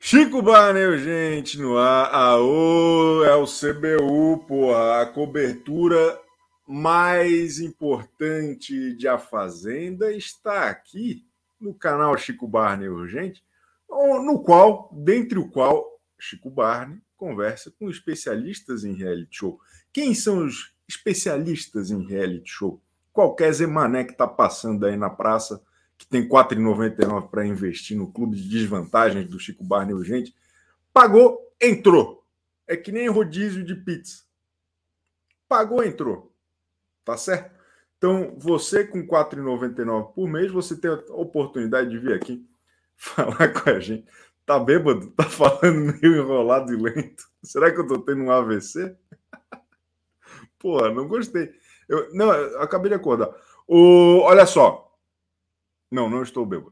Chico Barney, gente, no ar. Aô, é o CBU, porra. A cobertura mais importante de A Fazenda está aqui no canal Chico Barney Urgente, dentre o qual Chico Barney conversa com especialistas em reality show. Quem são os especialistas em reality show? Qualquer Zé Mané que está passando aí na praça, que tem R$ 4,99 para investir no clube de desvantagens do Chico Barney Urgente, pagou, entrou. É que nem rodízio de pizza. Pagou, entrou. Tá certo? Então, você com R$ 4,99 por mês, você tem a oportunidade de vir aqui falar com a gente. Tá bêbado? Tá falando meio enrolado e lento. Será que eu tô tendo um AVC? Porra, não gostei. Eu acabei de acordar. Olha só. Não estou bêbado.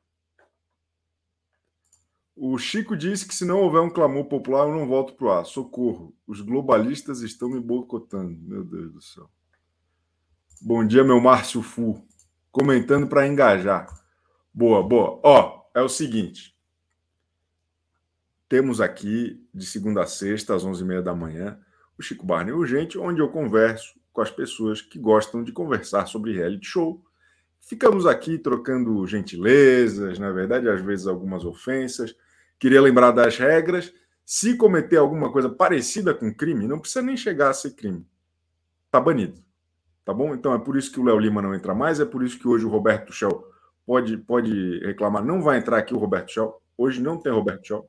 O Chico disse que se não houver um clamor popular, eu não volto pro ar. Socorro. Os globalistas estão me boicotando. Meu Deus do céu. Bom dia, meu Márcio Fu. Comentando para engajar. Boa. Ó, é o seguinte. Temos aqui, de segunda a sexta, às 11h30 da manhã, o Chico Barney Urgente, onde eu converso com as pessoas que gostam de conversar sobre reality show. Ficamos aqui trocando gentilezas, na verdade, às vezes algumas ofensas. Queria lembrar das regras. Se cometer alguma coisa parecida com crime, não precisa nem chegar a ser crime. Tá banido. Tá bom? Então é por isso que o Léo Lima não entra mais, é por isso que hoje o Roberto Shell pode reclamar. Não vai entrar aqui o Roberto Shell. Hoje não tem Roberto Shell.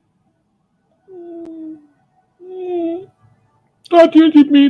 Tadinho de mim.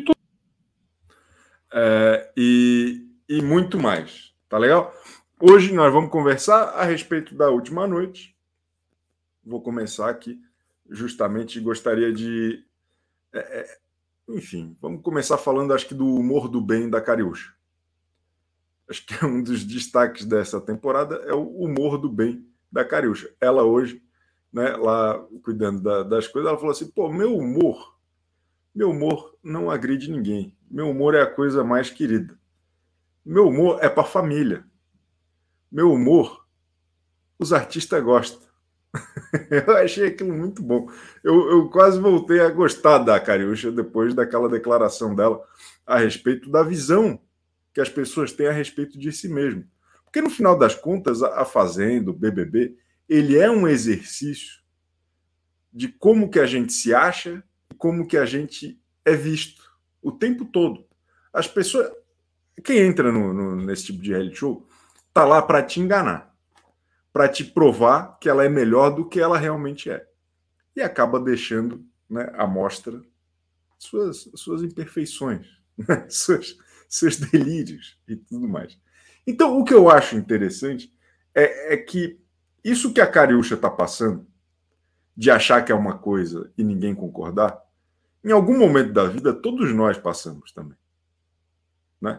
E muito mais. Tá legal? Hoje nós vamos conversar a respeito da última noite. Vou começar aqui. Justamente gostaria de... Enfim, vamos começar falando, acho que, do humor do bem da Cariúcha. Acho que é um dos destaques dessa temporada é o humor do bem da Cariúcha. Ela hoje, né, lá cuidando das coisas, ela falou assim, pô, meu humor não agride ninguém. Meu humor é a coisa mais querida. Meu humor é para a família. Meu humor, os artistas gostam. Eu achei aquilo muito bom. Eu quase voltei a gostar da Cariúcha depois daquela declaração dela a respeito da visão que as pessoas têm a respeito de si mesmo. Porque, no final das contas, a Fazenda, o BBB, ele é um exercício de como que a gente se acha e como que a gente é visto o tempo todo. As pessoas... Quem entra nesse tipo de reality show tá lá para te enganar, para te provar que ela é melhor do que ela realmente é. E acaba deixando, né, à mostra suas imperfeições, né, seus delírios e tudo mais. Então, o que eu acho interessante é que isso que a Cariúcha está passando, de achar que é uma coisa e ninguém concordar, em algum momento da vida, todos nós passamos também. Né?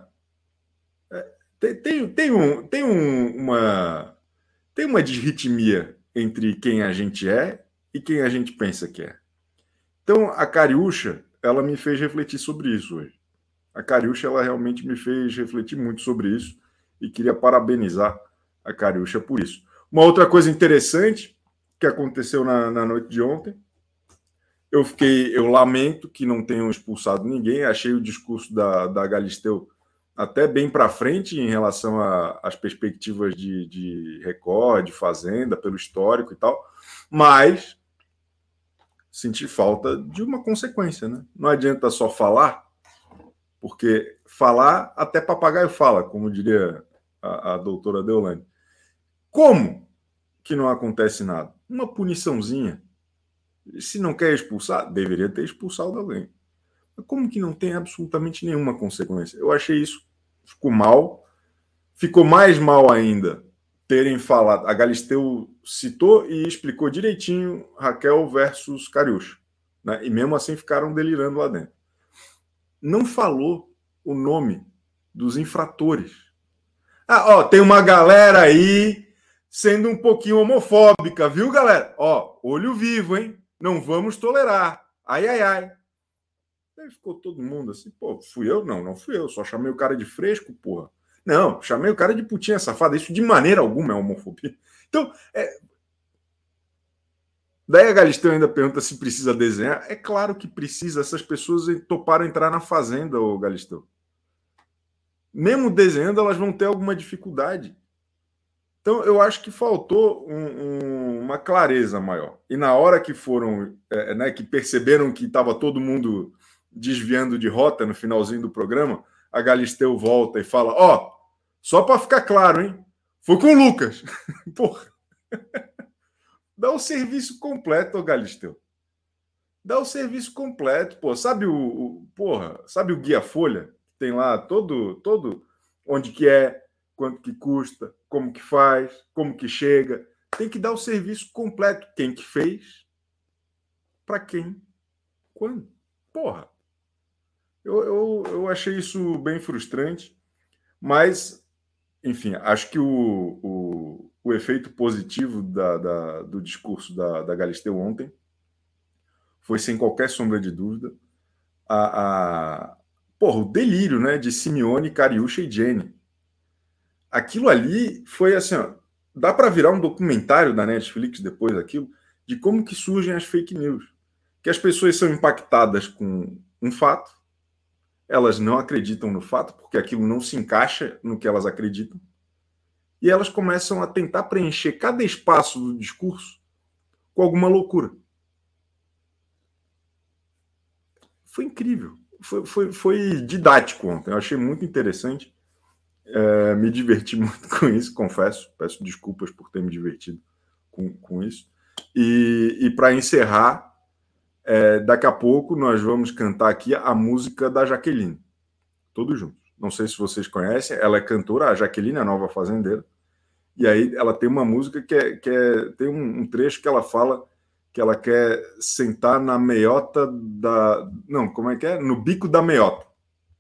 Tem uma disritmia entre quem a gente é e quem a gente pensa que é. Então, a Cariúcha, ela me fez refletir sobre isso hoje. A Cariúcha, ela realmente me fez refletir muito sobre isso e queria parabenizar a Cariúcha por isso. Uma outra coisa interessante que aconteceu na noite de ontem, eu lamento que não tenham expulsado ninguém, achei o discurso da Galisteu até bem para frente em relação às perspectivas de Record, de Fazenda, pelo histórico e tal, mas senti falta de uma consequência, né? Não adianta só falar, porque falar até papagaio fala, como diria a doutora Deolane. Como que não acontece nada? Uma puniçãozinha. Se não quer expulsar, deveria ter expulsado alguém. Mas como que não tem absolutamente nenhuma consequência? Eu achei isso, ficou mal. Ficou mais mal ainda terem falado. A Galisteu citou e explicou direitinho Raquel versus Cariúcha. Né? E mesmo assim ficaram delirando lá dentro. Não falou o nome dos infratores. Tem uma galera aí sendo um pouquinho homofóbica, viu, galera? Olho vivo, hein? Não vamos tolerar. Ai. Aí ficou todo mundo assim, pô, fui eu? Não fui eu, só chamei o cara de fresco, porra. Não, chamei o cara de putinha safada. Isso de maneira alguma é homofobia. Então, Daí a Galisteu ainda pergunta se precisa desenhar. É claro que precisa. Essas pessoas toparam entrar na fazenda, ô Galisteu. Mesmo desenhando, elas vão ter alguma dificuldade. Então, eu acho que faltou uma clareza maior. E na hora que foram, né, que perceberam que estava todo mundo desviando de rota no finalzinho do programa, a Galisteu volta e fala: ó, só para ficar claro, hein? Foi com o Lucas. Porra. Dá o serviço completo, Galisteu. Dá o serviço completo, pô. Sabe sabe o Guia Folha? Tem lá todo onde que é, quanto que custa, como que faz, como que chega. Tem que dar o serviço completo. Quem que fez, para quem, quando. Porra. Eu achei isso bem frustrante, mas, enfim, acho que o efeito positivo do discurso da Galisteu ontem foi, sem qualquer sombra de dúvida, o delírio, né, de Simeone, Cariúcha e Jenny. Aquilo ali foi assim, ó, dá para virar um documentário da Netflix depois daquilo, de como que surgem as fake news. Que as pessoas são impactadas com um fato, elas não acreditam no fato, porque aquilo não se encaixa no que elas acreditam, e elas começam a tentar preencher cada espaço do discurso com alguma loucura. Foi incrível. Foi didático ontem. Eu achei muito interessante. Me diverti muito com isso, confesso. Peço desculpas por ter me divertido com isso. E para encerrar, daqui a pouco nós vamos cantar aqui a música da Jaqueline. Todos juntos. Não sei se vocês conhecem. Ela é cantora, a Jaqueline, a nova fazendeira. E aí ela tem uma música tem um trecho que ela fala que ela quer sentar na meiota da... Não, como é que é? No bico da meiota.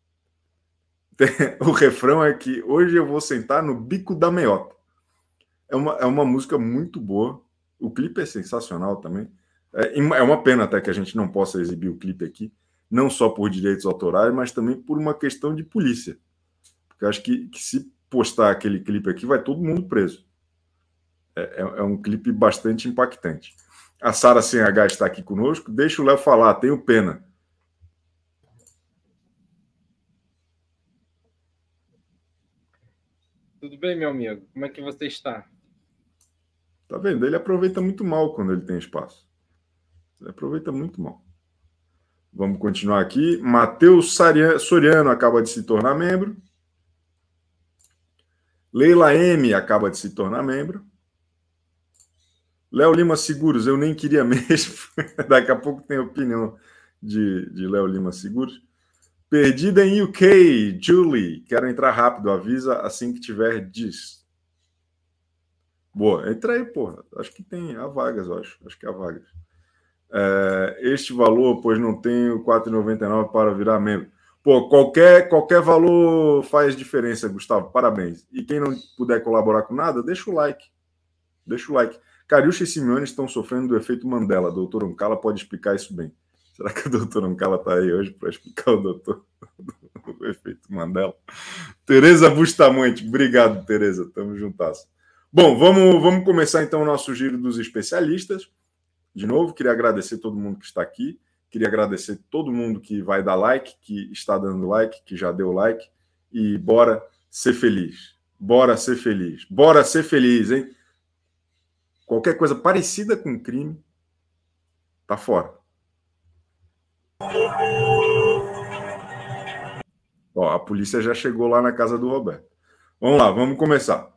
O refrão é que hoje eu vou sentar no bico da meiota. É uma música muito boa. O clipe é sensacional também. É uma pena até que a gente não possa exibir o clipe aqui, não só por direitos autorais, mas também por uma questão de polícia. Porque eu acho que se postar aquele clipe aqui, vai todo mundo preso. É um clipe bastante impactante. A Sara Sem H está aqui conosco. Deixa o Léo falar, tenho pena. Tudo bem, meu amigo? Como é que você está? Tá vendo? Ele aproveita muito mal quando ele tem espaço. Ele aproveita muito mal. Vamos continuar aqui. Matheus Soriano acaba de se tornar membro. Leila M acaba de se tornar membro. Léo Lima Seguros, eu nem queria mesmo. Daqui a pouco tem opinião de Léo Lima Seguros. Perdida em UK, Julie. Quero entrar rápido, avisa assim que tiver diz. Boa, entra aí, porra. Acho que há vagas, eu acho. Acho que há vagas. Este valor, pois não tenho R$ 4,99 para virar membro. Pô, qualquer valor faz diferença, Gustavo. Parabéns. E quem não puder colaborar com nada, deixa o like. Deixa o like. Cariúcha e Simeone estão sofrendo do efeito Mandela. Doutor Ancala pode explicar isso bem. Será que o doutor Ancala está aí hoje para explicar o doutor o efeito Mandela? Tereza Bustamante. Obrigado, Tereza. Tamo juntas. Bom, vamos começar então o nosso giro dos especialistas. De novo, queria agradecer todo mundo que está aqui. Queria agradecer todo mundo que vai dar like, que está dando like, que já deu like. E bora ser feliz. Bora ser feliz. Bora ser feliz, hein? Qualquer coisa parecida com crime, tá fora. Ó, a polícia já chegou lá na casa do Roberto. Vamos lá, vamos começar.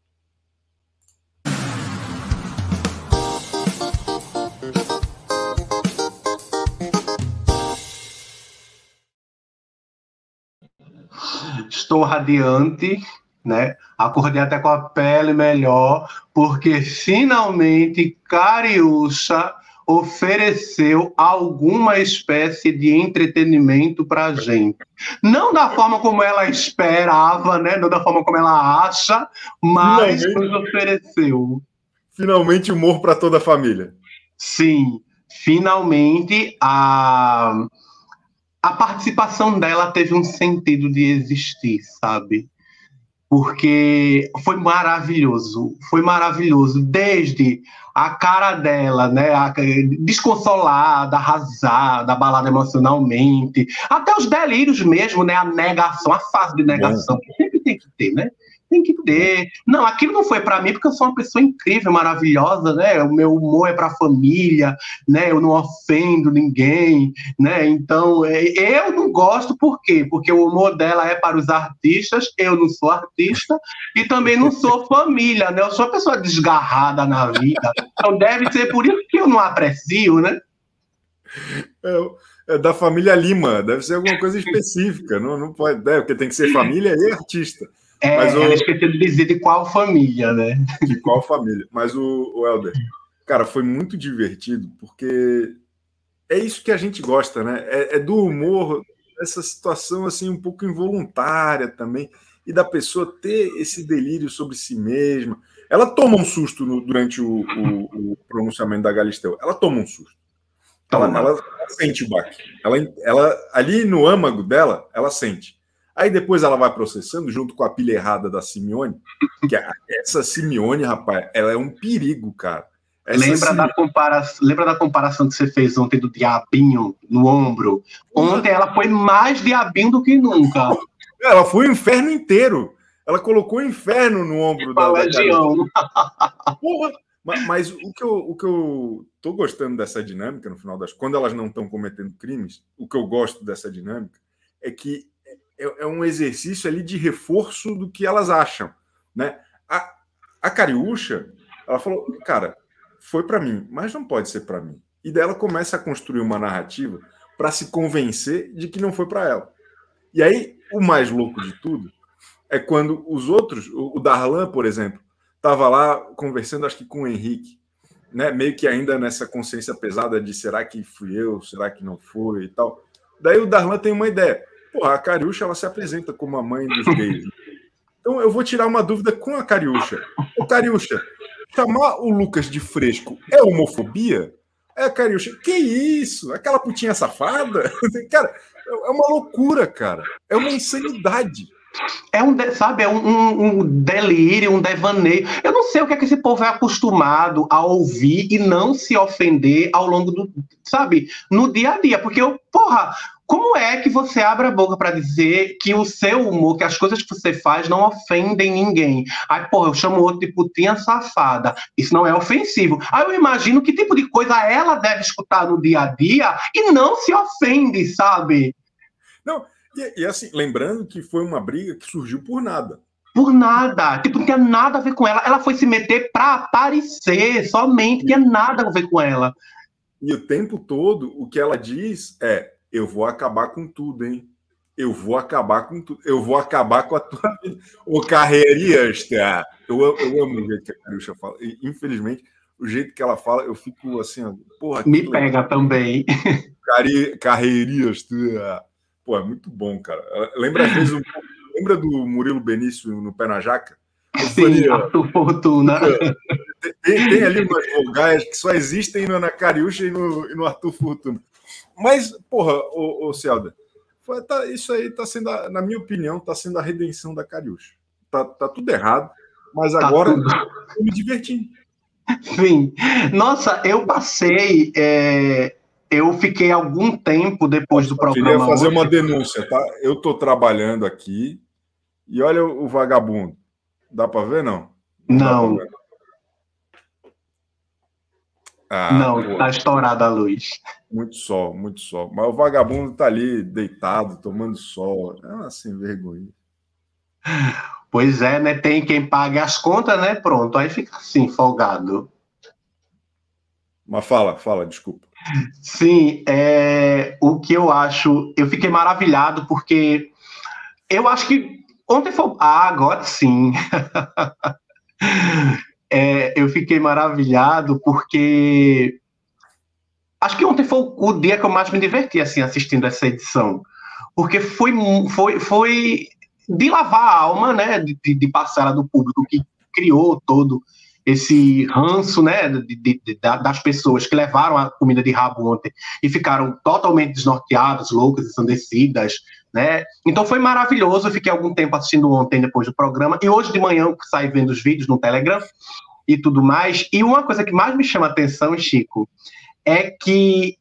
Estou radiante, né? Acordei até com a pele melhor, porque finalmente Cariúcha ofereceu alguma espécie de entretenimento para a gente. Não da forma como ela esperava, né? Não da forma como ela acha, mas nos ofereceu. Finalmente humor para toda a família. Sim, finalmente a participação dela teve um sentido de existir, sabe? porque foi maravilhoso, desde a cara dela, né, desconsolada, arrasada, abalada emocionalmente, até os delírios mesmo, né, a negação, a fase de negação, que sempre tem que ter, né? Tem que ter. Não, aquilo não foi para mim, porque eu sou uma pessoa incrível, maravilhosa, né? O meu humor é para a família, né? Eu não ofendo ninguém, né? Então, eu não gosto, por quê? Porque o humor dela é para os artistas, eu não sou artista, e também não sou família, né? Eu sou uma pessoa desgarrada na vida, então deve ser por isso que eu não aprecio, né? É da família Lima, deve ser alguma coisa específica, não pode, porque tem que ser família e artista. Mas ela esqueceu de dizer de qual família, né? De qual família. Mas o Helder, cara, foi muito divertido, porque é isso que a gente gosta, né? É do humor, essa situação assim um pouco involuntária também, e da pessoa ter esse delírio sobre si mesma. Ela toma um susto durante o pronunciamento da Galisteu. Ela toma um susto. Ela sente o baque. Ela, ali no âmago dela, ela sente. Aí depois ela vai processando junto com a pilha errada da Simeone, que essa Simeone, rapaz, ela é um perigo, cara. Lembra da comparação que você fez ontem do diabinho no ombro? Ontem ela foi mais diabinho do que nunca. Ela foi o inferno inteiro. Ela colocou o inferno no ombro da legião. Porra! Mas o que eu tô gostando dessa dinâmica, no final das contas, quando elas não estão cometendo crimes, o que eu gosto dessa dinâmica é que é um exercício ali de reforço do que elas acham, né? A Cariúcha, ela falou, cara, foi para mim, mas não pode ser para mim. E daí ela começa a construir uma narrativa para se convencer de que não foi para ela. E aí, o mais louco de tudo é quando os outros, o Darlan, por exemplo, estava lá conversando, acho que com o Henrique, né? Meio que ainda nessa consciência pesada de será que fui eu, será que não foi e tal. Daí o Darlan tem uma ideia. Porra, a Cariúcha, ela se apresenta como a mãe dos gays. Então eu vou tirar uma dúvida com a Cariúcha. Ô, Cariúcha, chamar o Lucas de fresco é homofobia? É a Cariúcha, que isso? Aquela putinha safada? Cara, é uma loucura, cara. É uma insanidade. É um delírio, um devaneio. Eu não sei o que é que esse povo é acostumado a ouvir e não se ofender ao longo do, sabe, no dia a dia. Porque, como é que você abre a boca para dizer que o seu humor, que as coisas que você faz não ofendem ninguém? Aí, eu chamo o outro de putinha safada. Isso não é ofensivo. Aí eu imagino que tipo de coisa ela deve escutar no dia a dia e não se ofende, sabe? Não. E assim, lembrando que foi uma briga que surgiu por nada. Por nada. Tipo, não tinha nada a ver com ela. Ela foi se meter para aparecer, somente. Não tinha nada a ver com ela. E o tempo todo, o que ela diz é, eu vou acabar com tudo, hein? Eu vou acabar com tudo. Eu vou acabar com a tua vida. O carreirista. Eu amo o jeito que a Cariúcha fala. E, infelizmente, o jeito que ela fala, eu fico assim, porra. Me pega também. Carreirista. Pô, é muito bom, cara. Lembra às vezes lembra do Murilo Benício no Pé na Jaca? Sim, Arthur Fortuna. Tem ali umas vogais que só existem na Cariúcha e no Arthur Fortuna. Mas, porra, ô Celda, isso aí tá sendo, na minha opinião, tá sendo a redenção da Cariúcha. Tá tudo errado, mas agora eu me diverti. Sim. Nossa, eu passei... Eu fiquei algum tempo depois do programa. Eu queria fazer uma denúncia, tá? Eu tô trabalhando aqui e olha o vagabundo. Dá para ver, não? Não. Não, tá estourada a luz. Muito sol. Mas o vagabundo tá ali deitado, tomando sol. É uma sem vergonha. Pois é, né? Tem quem pague as contas, né? Pronto, aí fica assim, folgado. Mas fala, desculpa. Sim, o que eu acho... Eu fiquei maravilhado porque eu acho que ontem foi... agora sim. Eu fiquei maravilhado porque acho que ontem foi o dia que eu mais me diverti assim, assistindo essa edição. Porque foi de lavar a alma, né, de parcela do público que criou todo esse ranço, né, das pessoas que levaram a comida de rabo ontem e ficaram totalmente desnorteadas, loucas, ensandecidas, né? Então foi maravilhoso, eu fiquei algum tempo assistindo ontem depois do programa, e hoje de manhã eu saí vendo os vídeos no Telegram e tudo mais, e uma coisa que mais me chama a atenção, Chico, é que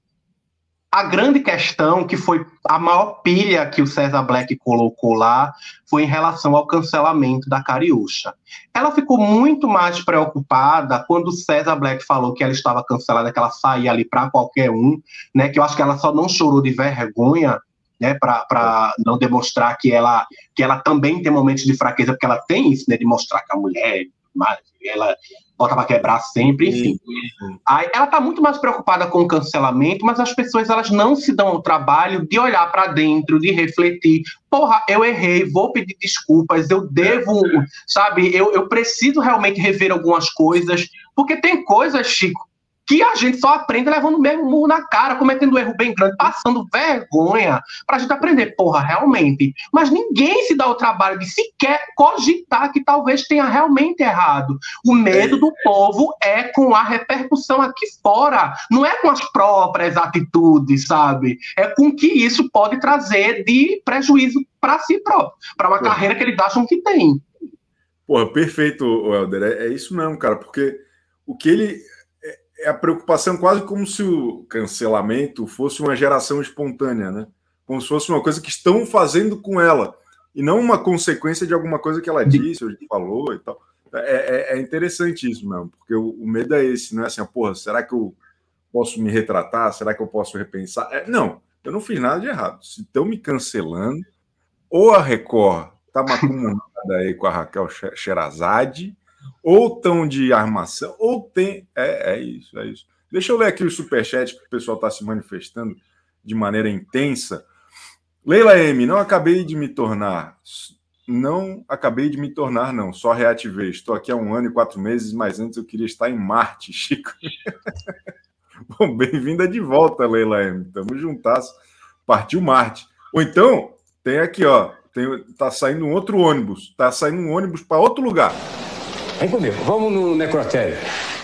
a grande questão, que foi a maior pilha que o César Black colocou lá, foi em relação ao cancelamento da Cariúcha. Ela ficou muito mais preocupada quando o César Black falou que ela estava cancelada, que ela saía ali para qualquer um, né? Que eu acho que ela só não chorou de vergonha, né? Para não demonstrar que ela também tem momentos de fraqueza, porque ela tem isso, né? De mostrar que a mulher, mas ela bota para quebrar sempre, enfim. Aí ela está muito mais preocupada com o cancelamento, mas as pessoas elas não se dão ao trabalho de olhar para dentro, de refletir. Porra, eu errei, vou pedir desculpas, eu devo, sabe? Eu preciso realmente rever algumas coisas, porque tem coisas, Chico, que a gente só aprende levando o mesmo murro na cara, cometendo um erro bem grande, passando vergonha, pra gente aprender, porra, realmente. Mas ninguém se dá o trabalho de sequer cogitar que talvez tenha realmente errado. O medo do povo é com a repercussão aqui fora, não é com as próprias atitudes, sabe? É com o que isso pode trazer de prejuízo para si próprio, para uma carreira que eles acham que tem. Porra, perfeito, Helder. É isso mesmo, cara, porque o que ele... É a preocupação quase como se o cancelamento fosse uma geração espontânea, né? Como se fosse uma coisa que estão fazendo com ela, e não uma consequência de alguma coisa que ela disse ou falou e tal. É interessante isso mesmo, porque o medo é esse, não é assim, porra, será que eu posso me retratar? Será que eu posso repensar? Não, eu não fiz nada de errado. Se estão me cancelando, ou a Record está macumunada aí com a Raquel Sherazade, ou tão de armação, ou tem... É isso. Deixa eu ler aqui o superchat, que o pessoal está se manifestando de maneira intensa. Leila M, não acabei de me tornar, não. Só reativei. Estou aqui há 1 ano e 4 meses, mas antes eu queria estar em Marte, Chico. Bom, bem-vinda de volta, Leila M. Tamo juntas. Partiu Marte. Ou então, tem aqui, ó. Tá saindo um outro ônibus. Tá saindo um ônibus para outro lugar. Vem comigo, vamos no necrotério.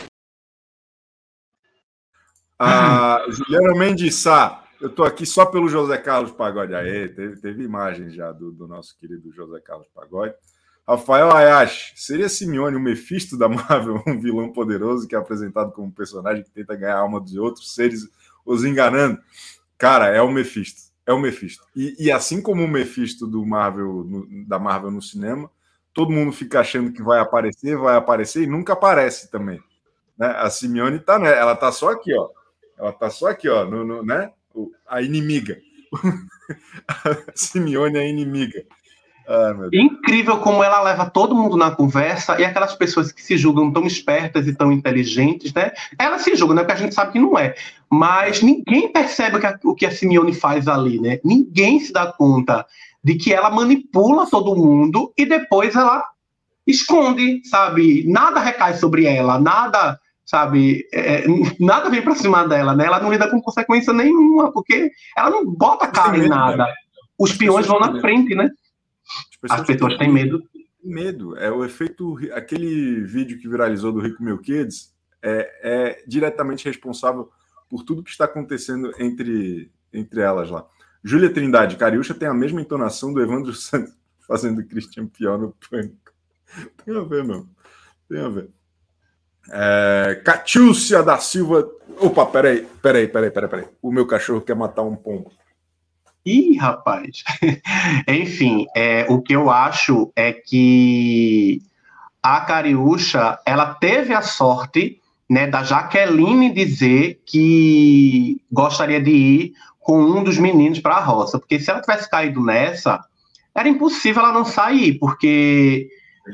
A Juliana Mendes Sá, eu tô aqui só pelo José Carlos Pagode. Aê, teve imagem já do nosso querido José Carlos Pagode. Rafael Ayashi, seria Simeone o Mephisto da Marvel, um vilão poderoso que é apresentado como um personagem que tenta ganhar a alma dos outros seres, os enganando? Cara, é o Mephisto. É o Mephisto. E assim como o Mephisto da Marvel no cinema, todo mundo fica achando que vai aparecer e nunca aparece também. Né? A Simeone tá, né? Ela tá só aqui, ó. Né? A inimiga. A Simeone é a inimiga. Incrível como ela leva todo mundo na conversa, e aquelas pessoas que se julgam tão espertas e tão inteligentes, né? Ela se julga, né? Porque a gente sabe que não é. Mas ninguém percebe o que a Simeone faz ali, né? Ninguém se dá conta de que ela manipula todo mundo e depois ela esconde, sabe? Nada recai sobre ela, nada, sabe? Nada vem pra cima dela, né? Ela não lida com consequência nenhuma, porque ela não bota cara em nada. Os peões vão na frente, né? As pessoas têm medo. Medo. É o efeito... Aquele vídeo que viralizou do Rico Melquiades é diretamente responsável por tudo que está acontecendo entre elas lá. Júlia Trindade, Cariúcha tem a mesma entonação do Evandro Santos fazendo Christian Pior no Pânico. Tem a ver, não. Tem a ver. Catiúcia da Silva... Opa, peraí. O meu cachorro quer matar um pombo. Ih, rapaz. Enfim, o que eu acho é que a Cariúcha, ela teve a sorte, né, da Jaqueline dizer que gostaria de ir com um dos meninos para a roça, porque se ela tivesse caído nessa, era impossível ela não sair, porque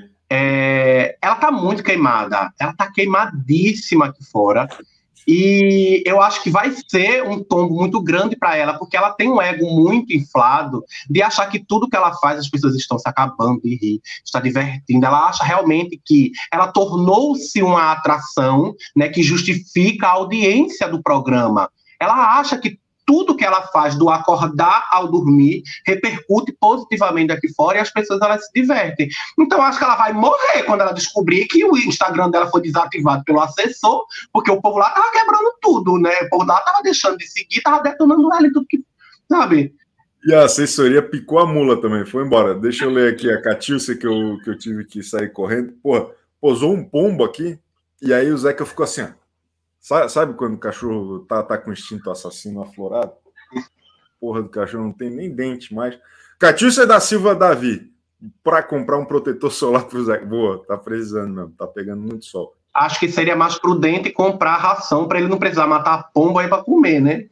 ela tá muito queimada, ela tá queimadíssima aqui fora, e eu acho que vai ser um tombo muito grande para ela, porque ela tem um ego muito inflado de achar que tudo que ela faz as pessoas estão se acabando de rir, está divertindo. Ela acha realmente que ela tornou-se uma atração, né, que justifica a audiência do programa. Ela acha que tudo que ela faz, do acordar ao dormir, repercute positivamente aqui fora e as pessoas elas se divertem. Então, acho que ela vai morrer quando ela descobrir que o Instagram dela foi desativado pelo assessor, porque o povo lá tava quebrando tudo, né? O povo lá tava deixando de seguir, tava detonando ela e tudo que... Sabe? E a assessoria picou a mula também, foi embora. Deixa eu ler aqui a Catiúcia que eu tive que sair correndo. Porra, pousou um pombo aqui, e aí o Zeca ficou assim, ó. Sabe quando o cachorro tá com instinto assassino aflorado? Porra do cachorro não tem nem dente mais. Catiúcia da Silva Davi, para comprar um protetor solar pro Zeca. Boa, tá precisando mesmo, tá pegando muito sol. Acho que seria mais prudente comprar ração para ele não precisar matar pombo aí para comer, né?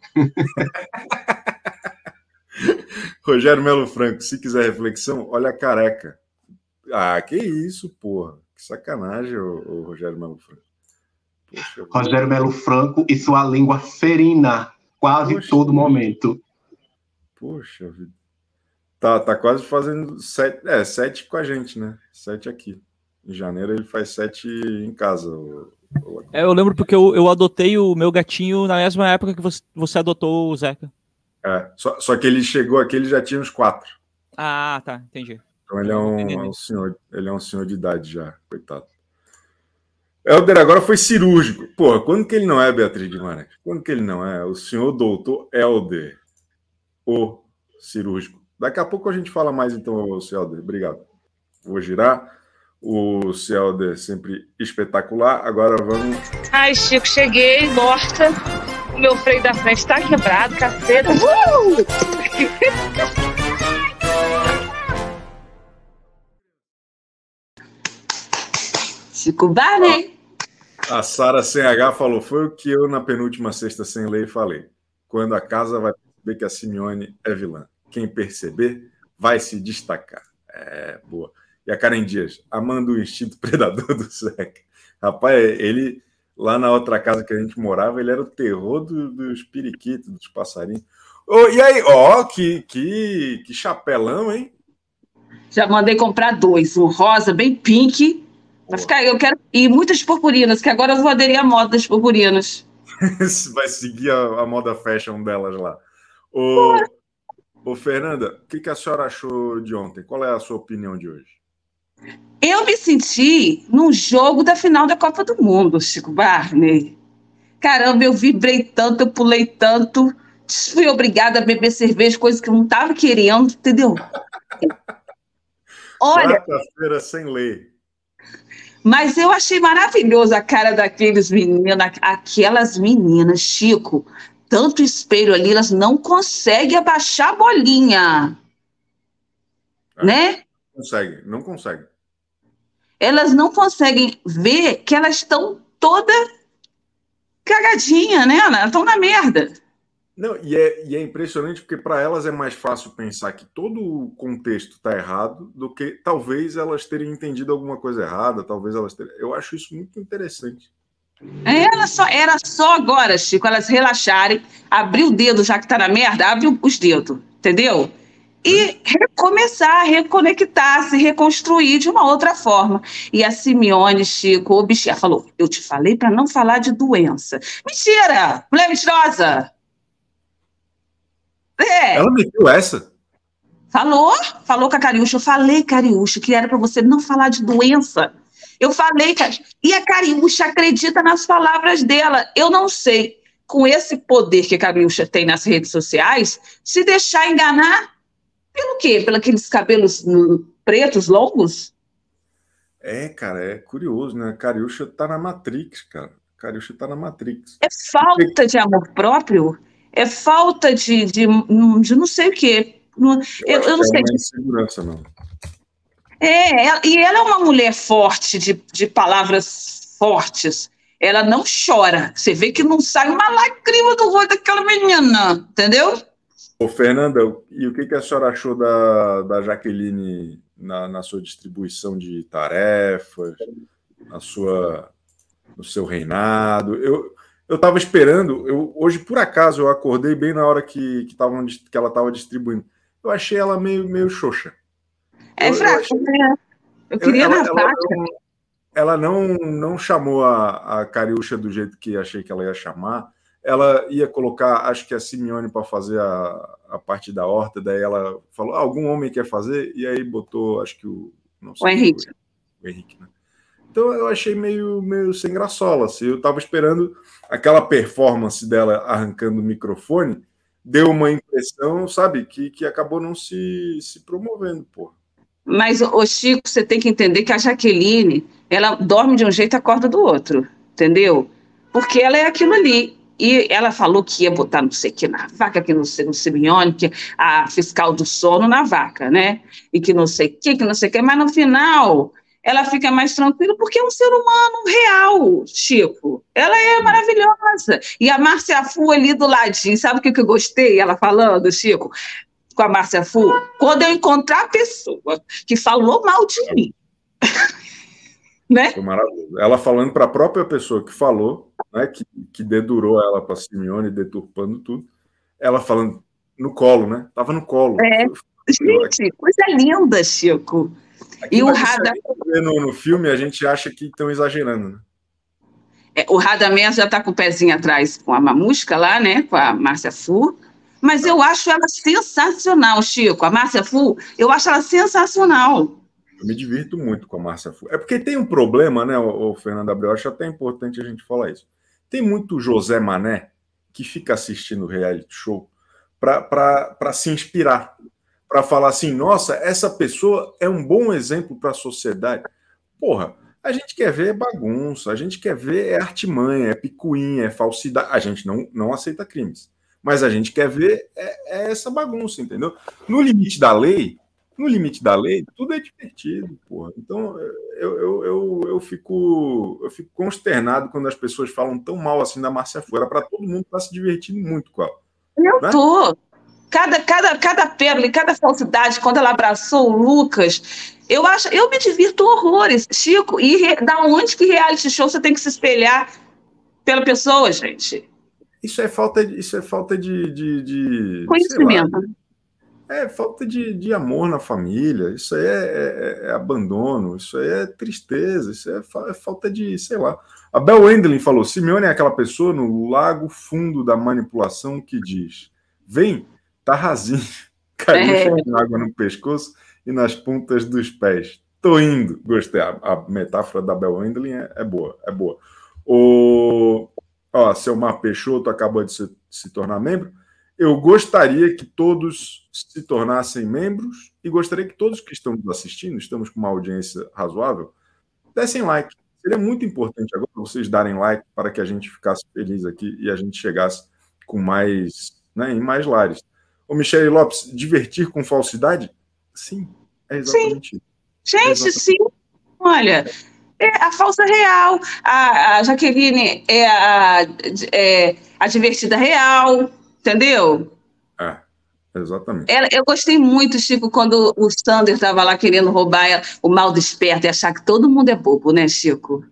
Rogério Melo Franco, se quiser reflexão, olha a careca. Ah, que isso, porra. Que sacanagem, o Rogério Melo Franco. Poxa, Rogério Melo Franco e sua língua ferina, quase todo momento. Poxa vida. Tá quase fazendo 7 com a gente, né? 7 aqui. Em janeiro ele faz 7 em casa. Eu lembro porque eu adotei o meu gatinho na mesma época que você adotou o Zeca. Só que ele chegou aqui, ele já tinha uns 4. Ah, tá, entendi. Então ele é um senhor de idade já, coitado. Helder agora foi cirúrgico. Porra, quando que ele não é, Beatriz Guimarães? Quando que ele não é? O senhor doutor Helder, o cirúrgico. Daqui a pouco a gente fala mais, então, Helder. Obrigado. Vou girar. O Helder sempre espetacular. Agora vamos... Ai, Chico, cheguei, morta. O meu freio da frente tá quebrado, caceta. Chico Barney. A Sara sem H falou, foi o que eu na penúltima sexta sem lei falei. Quando a casa vai perceber que a Simeone é vilã. Quem perceber vai se destacar. Boa. E a Karen Dias, amando o instinto predador do Zeca. Rapaz, ele, lá na outra casa que a gente morava, ele era o terror dos periquitos, dos passarinhos. E aí, que chapelão, hein? Já mandei comprar 2, um rosa bem pink. Vai ficar, eu quero. E muitas purpurinas, que agora eu vou aderir à moda das purpurinas. Vai seguir a moda fashion delas lá. Ô, Fernanda, o que a senhora achou de ontem? Qual é a sua opinião de hoje? Eu me senti num jogo da final da Copa do Mundo, Chico Barney. Caramba, eu vibrei tanto, eu pulei tanto, fui obrigada a beber cerveja, coisa que eu não estava querendo, entendeu? Olha, quarta-feira sem lei. Mas eu achei maravilhoso a cara daqueles meninos, aquelas meninas, Chico, tanto espelho ali, elas não conseguem abaixar a bolinha, né? Não consegue. Elas não conseguem ver que elas estão toda cagadinha, né? Elas estão na merda. Não, e é impressionante porque para elas é mais fácil pensar que todo o contexto está errado do que talvez elas terem entendido alguma coisa errada, eu acho isso muito interessante. Era só agora, Chico, elas relaxarem, abrir o dedo, já que está na merda, abre os dedos, entendeu? E recomeçar, reconectar, se reconstruir de uma outra forma. E a Simeone, Chico, o bichinho, falou, eu te falei para não falar de doença. Mentira! Mulher mentirosa! Ela meteu essa? Falou com a Cariúcha. Eu falei, Cariúcha, que era para você não falar de doença. Eu falei, e a Cariúcha acredita nas palavras dela. Eu não sei, com esse poder que a Cariúcha tem nas redes sociais, se deixar enganar, pelo quê? Pelos aqueles cabelos pretos, longos? Cara, é curioso, né? A Cariúcha tá na Matrix, cara. Cariúcha tá na Matrix. É falta de amor próprio? É falta de não sei o quê. Eu não sei. Não é insegurança, não. E ela é uma mulher forte, de palavras fortes. Ela não chora. Você vê que não sai uma lágrima do rosto daquela menina, entendeu? Ô, Fernanda, e o que a senhora achou da Jaqueline na sua distribuição de tarefas, no seu reinado? Eu estava esperando, hoje, por acaso, eu acordei bem na hora que ela estava distribuindo. Eu achei ela meio xoxa. Fraca, né? Eu queria na prática. Ela não chamou a Cariúcha do jeito que achei que ela ia chamar. Ela ia colocar, acho que a Simeone para fazer a parte da horta, daí ela falou, algum homem quer fazer? E aí botou, acho que o Henrique. O Henrique, né? Então eu achei meio sem graçola. Assim. Eu estava esperando aquela performance dela arrancando o microfone, deu uma impressão, sabe, que acabou não se promovendo, pô. Mas, ô Chico, você tem que entender que a Jaqueline, ela dorme de um jeito e acorda do outro, entendeu? Porque ela é aquilo ali. E ela falou que ia botar não sei o que na vaca, que não sei, no Simeone, que a fiscal do sono na vaca, né? E que não sei o que não sei o que. Mas no final, ela fica mais tranquila porque é um ser humano real, Chico. Ela é maravilhosa. E a Márcia Fu ali do ladinho, sabe o que eu gostei? Ela falando, Chico, com a Márcia Fu? Quando eu encontrar a pessoa que falou mal de mim, né? Foi maravilhoso. Ela falando para a própria pessoa que falou, né, que dedurou ela para Simeone, deturpando tudo. Ela falando no colo, né? Tava no colo. Gente, coisa linda, Chico. Aqui, e o Radamés... no filme, a gente acha que estão exagerando, né? O Radamés já está com o pezinho atrás com a Mamusca lá, né? Com a Márcia Fu. Mas eu acho ela sensacional, Chico. A Márcia Fu, eu acho ela sensacional. Eu me divirto muito com a Márcia Fu. É porque tem um problema, né, o Fernando Abreu? Eu acho até importante a gente falar isso. Tem muito José Mané que fica assistindo reality show para se inspirar, para falar assim, nossa, essa pessoa é um bom exemplo para a sociedade. Porra, a gente quer ver bagunça, a gente quer ver artimanha, é picuinha, é falsidade. A gente não aceita crimes, mas a gente quer ver essa bagunça, entendeu? No limite da lei, tudo é divertido, porra. Então, eu fico consternado quando as pessoas falam tão mal assim da Márcia Fu. Era para todo mundo estar se divertindo muito com ela. Eu tô. Cada pérola e cada falsidade, quando ela abraçou o Lucas, eu me divirto horrores, Chico. E da onde que reality show você tem que se espelhar pela pessoa, gente? Isso é falta de conhecimento. É falta de amor na família, isso aí é abandono, isso aí é tristeza, isso é falta de, sei lá. A Bel Wendling falou, Simeone é aquela pessoa no lago fundo da manipulação que diz, vem, tá rasinho, caiu com água no pescoço e nas pontas dos pés. Tô indo. Gostei, a metáfora da Bel Wendling é boa, é boa. Selmar Peixoto acabou de se tornar membro. Eu gostaria que todos se tornassem membros e gostaria que todos que estão nos assistindo, estamos com uma audiência razoável, dessem like. Seria muito importante agora vocês darem like para que a gente ficasse feliz aqui e a gente chegasse com mais, né, em mais lares. Ô, Michele Lopes, divertir com falsidade? Sim, é exatamente isso. Gente, sim. Olha, é a falsa real. A Jaqueline é a divertida real. Entendeu? Exatamente. Eu gostei muito, Chico, quando o Sander estava lá querendo roubar o mal do esperto e achar que todo mundo é bobo, né, Chico?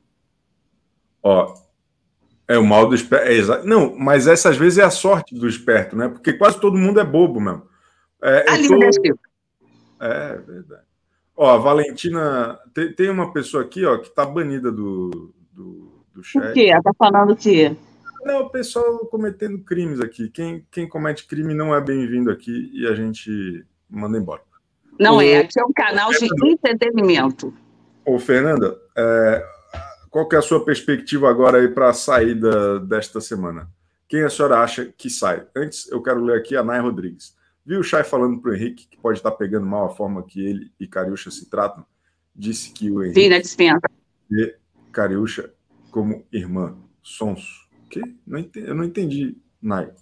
O mal do esperto. Não, mas essas vezes é a sorte do esperto, né? Porque quase todo mundo é bobo mesmo. Né, Chico? É verdade. A Valentina. Tem uma pessoa aqui, que está banida do chat. Por quê? Ela está falando o quê? Não, o pessoal cometendo crimes aqui. Quem comete crime não é bem-vindo aqui e a gente manda embora. Aqui é um canal de entretenimento. Fernanda, qual que é a sua perspectiva agora aí para a saída desta semana? Quem a senhora acha que sai? Antes, eu quero ler aqui a Nay Rodrigues. Viu o Chay falando para o Henrique que pode estar pegando mal a forma que ele e Cariúcha se tratam? Disse que o Henrique Vi na dispensa. vê Cariúcha como irmã. Sonso. Que? Eu não entendi, Nay.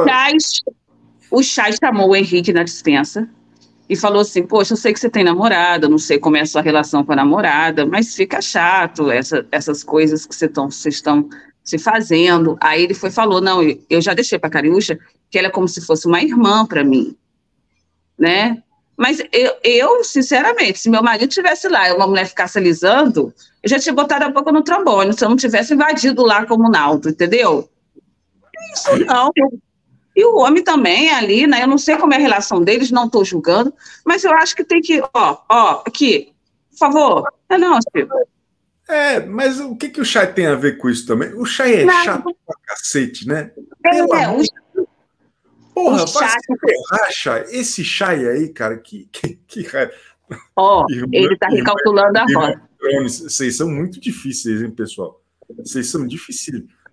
O Chay chamou o Henrique na dispensa e falou assim, poxa, eu sei que você tem namorada, não sei como é a sua relação com a namorada, mas fica chato essas coisas que vocês estão se fazendo. Aí ele falou, não, eu já deixei para a Cariúcha que ela é como se fosse uma irmã para mim, né? Mas eu, sinceramente, se meu marido estivesse lá e uma mulher ficasse alisando, eu já tinha botado a boca no trombone, se eu não tivesse invadido lá como o Naldo, entendeu? Isso não. E o homem também ali, né? Eu não sei como é a relação deles, não estou julgando, mas eu acho que tem que, aqui, por favor. Não, Chico. Mas o que o Chay tem a ver com isso também? O Chay é chato pra cacete, né? Porra, vai se ferrar, Chay. Esse Chay aí, cara, que raiva. Ele está recalculando a rota. Vocês são muito difíceis, hein, pessoal? Vocês são difíceis.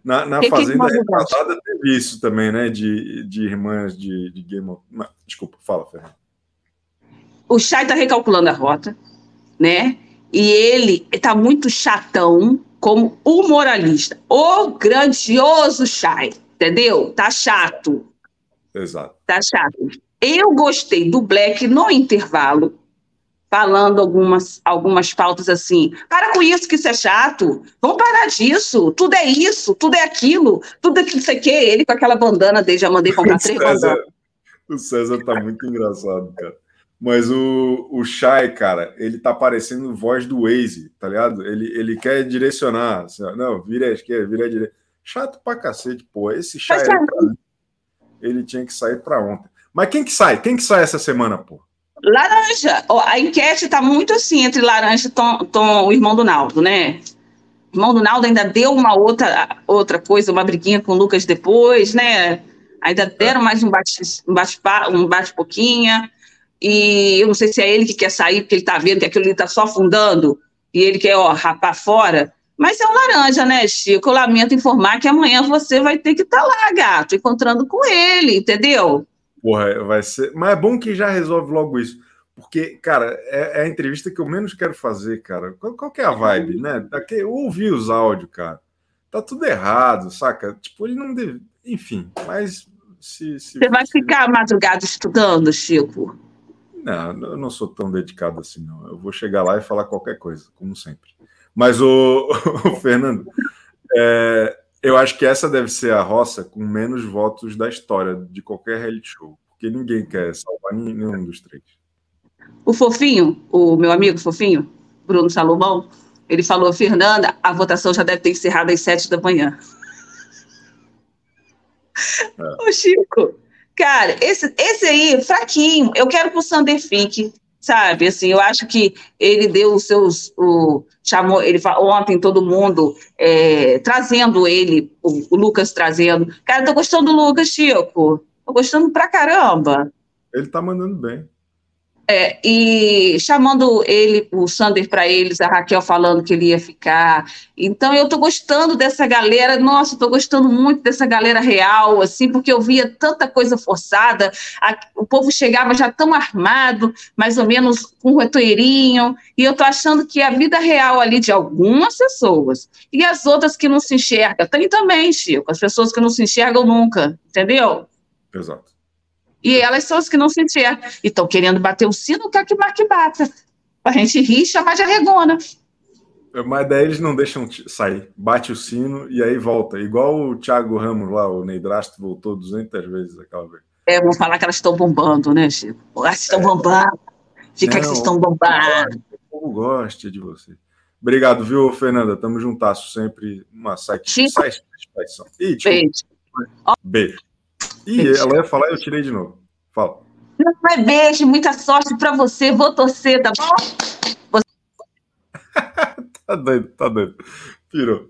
Na Fazenda retrasada teve isso também, né? De irmãs de Game of... Desculpa, fala, Fernando. O Chay tá recalculando a rota, né? E ele tá muito chatão como o moralista. O grandioso Chay, entendeu? Tá chato. Exato. Tá chato. Eu gostei do Black no intervalo, falando algumas pautas assim. Para com isso, que isso é chato. Vamos parar disso. Tudo é isso, tudo é aquilo, tudo aquilo que você quer. Ele com aquela bandana dele, já mandei comprar 3 bandanas. O César tá muito engraçado, cara. Mas o Chay, cara, ele tá parecendo voz do Waze, tá ligado? Ele quer direcionar. Assim, não, vira à esquerda, vira à direita. Chato pra cacete, pô. Esse Chay aí, pra mim, ele tinha que sair pra ontem. Mas quem que sai? Quem que sai essa semana, pô? Laranja. A enquete está muito assim entre Laranja e Tom, o irmão do Naldo, né? O irmão do Naldo ainda deu uma outra coisa, uma briguinha com o Lucas depois, né? Ainda deram mais um bate-pouquinha. E eu não sei se é ele que quer sair, porque ele está vendo que aquilo ali está só afundando e ele quer, rapar fora. Mas é um Laranja, né, Chico? Eu lamento informar que amanhã você vai ter que estar lá, gato, encontrando com ele, entendeu? Porra, vai ser. Mas é bom que já resolve logo isso. Porque, cara, é a entrevista que eu menos quero fazer, cara. Qual que é a vibe, né? Eu ouvi os áudios, cara. Tá tudo errado, saca? Tipo, ele não deve. Enfim, mas se Você vai ficar madrugada estudando, Chico? Não, eu não sou tão dedicado assim, não. Eu vou chegar lá e falar qualquer coisa, como sempre. Mas, o Fernando, eu acho que essa deve ser a roça com menos votos da história de qualquer reality show. Porque ninguém quer salvar nenhum dos 3. O Fofinho, o meu amigo Fofinho, Bruno Salomão, ele falou: Fernanda, a votação já deve ter encerrado às 7 da manhã. Ô, Chico, cara, esse aí, fraquinho, eu quero que o Sander fique, sabe? Assim, eu acho que ele deu os seus... chamou ele ontem, todo mundo trazendo ele, o Lucas trazendo. Cara, tô gostando do Lucas, Chico. Tô gostando pra caramba. Ele tá mandando bem. E chamando ele, o Sander para eles, a Raquel falando que ele ia ficar. Então, eu estou gostando dessa galera, nossa, estou gostando muito dessa galera real, assim, porque eu via tanta coisa forçada, o povo chegava já tão armado, mais ou menos com um retoeirinho, e eu estou achando que a vida real ali de algumas pessoas, e as outras que não se enxergam, tem também, Chico, as pessoas que não se enxergam nunca, entendeu? Exato. E elas são as que não se enxergam. E estão querendo bater o sino, quer que bata. Para a gente rir e chamar de arregona. Mas daí eles não deixam sair. Bate o sino e aí volta. Igual o Thiago Ramos lá, o Neidrasto voltou 200 vezes aquela vez. Vamos falar que elas estão bombando, né, Chico? Elas estão bombando. Fica que vocês estão bombando. O povo gosta de você. Obrigado, viu, Fernanda? Tamo juntasso sempre. Uma satisfação. Beijo. Ela ia falar e eu tirei de novo. Fala. Não é beijo, muita sorte pra você. Vou torcer, tá bom? Tá doido. Pirou.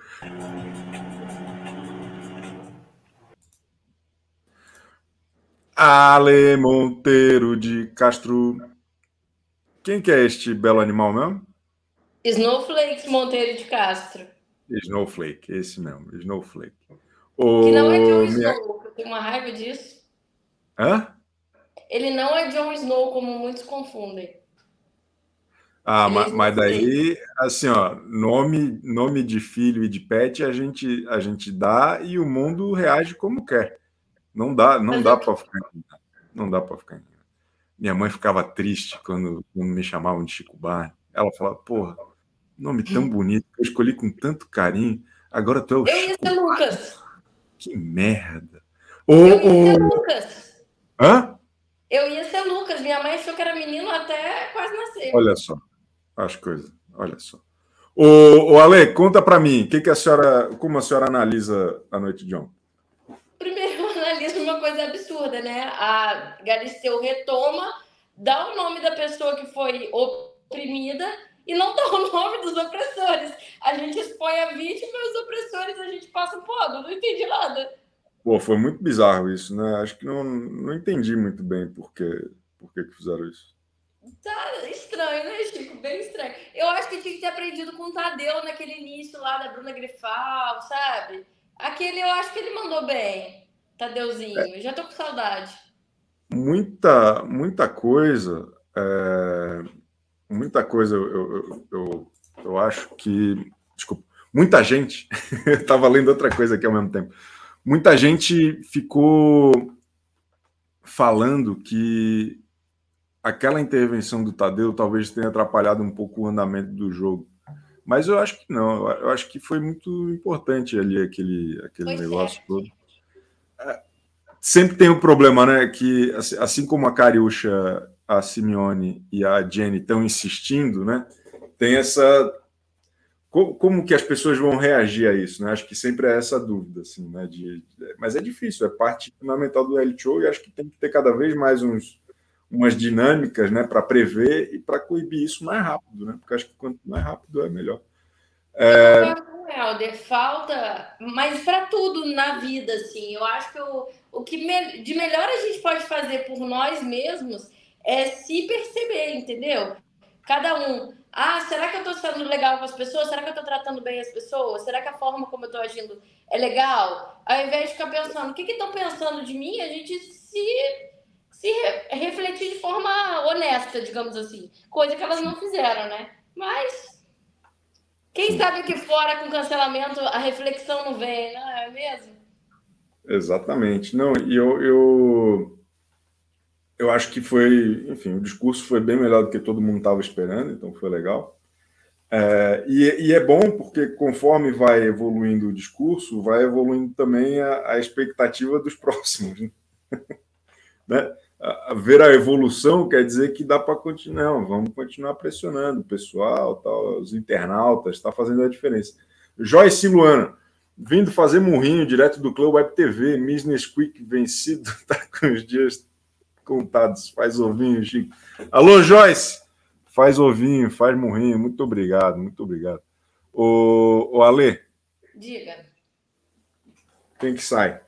Ale Monteiro de Castro. Quem que é este belo animal mesmo? Snowflakes Monteiro de Castro. Snowflake, esse mesmo, Snowflake. Que não é Jon Snow, eu tenho uma raiva disso. Hã? Ele não é Jon Snow, como muitos confundem. Mas daí, assim, ó, nome de filho e de pet a gente dá e o mundo reage como quer. Não dá para ficar. Não dá para ficar. Minha mãe ficava triste quando me chamavam de Chico Barney. Ela falava: porra, nome tão bonito, eu escolhi com tanto carinho. Agora tu é o Chico. Eu ia ser Lucas. Que merda. Eu ia ser Lucas. Hã? Eu ia ser Lucas. Minha mãe achou que era menino até quase nascer. Olha só. As coisas. Olha só. Ô, Ale, conta pra mim. Como a senhora analisa a noite de ontem? Primeiro, eu analiso uma coisa absurda, né? A Galisteu retoma, dá o nome da pessoa que foi oprimida e não dá o nome dos opressores. A gente expõe a vítima e os opressores a gente passa o pano. Não entendi nada. Pô, foi muito bizarro isso, né? Acho que não entendi muito bem por que fizeram isso. Tá estranho, né, Chico? Bem estranho. Eu acho que tinha que ter aprendido com o Tadeu naquele início lá da Bruna Grifal, sabe? Aquele eu acho que ele mandou bem, Tadeuzinho. Eu já tô com saudade. Muita coisa. Muita coisa eu acho que. Desculpa. Muita gente. Eu estava lendo outra coisa aqui ao mesmo tempo. Muita gente ficou falando que aquela intervenção do Tadeu talvez tenha atrapalhado um pouco o andamento do jogo. Mas eu acho que não. Eu acho que foi muito importante ali aquele negócio todo. Sempre tem um problema, né? Que assim como a Cariúcha, a Simeone e a Jenny estão insistindo, né? Tem essa... Como que as pessoas vão reagir a isso, né? Acho que sempre é essa dúvida, assim, né? Mas é difícil, é parte fundamental do reality show e acho que tem que ter cada vez mais umas dinâmicas, né? Para prever e para coibir isso mais rápido, né? Porque acho que quanto mais rápido é melhor. Helder, falta, mas para tudo na vida, assim, eu acho que o que de melhor a gente pode fazer por nós mesmos é se perceber, entendeu? Cada um, será que eu estou sendo legal com as pessoas? Será que eu estou tratando bem as pessoas? Será que a forma como eu estou agindo é legal? Ao invés de ficar pensando, o que estão pensando de mim, a gente se refletir de forma honesta, digamos assim, coisa que elas não fizeram, né? Mas... quem sabe aqui fora, com cancelamento, a reflexão não vem, não é mesmo? Exatamente. Não, e eu acho que foi... Enfim, o discurso foi bem melhor do que todo mundo estava esperando, então foi legal. E é bom porque conforme vai evoluindo o discurso, vai evoluindo também a expectativa dos próximos. Né? Ver a evolução quer dizer que dá para continuar, vamos continuar pressionando o pessoal, tal, os internautas, está fazendo a diferença. Joyce Luana, vindo fazer murrinho direto do Clube Web TV, Miss Nesquik vencido, está com os dias contados, faz ovinho, Chico. Alô, Joyce, faz ovinho, faz murrinho, muito obrigado, muito obrigado. O Alê. Diga. Quem que sai?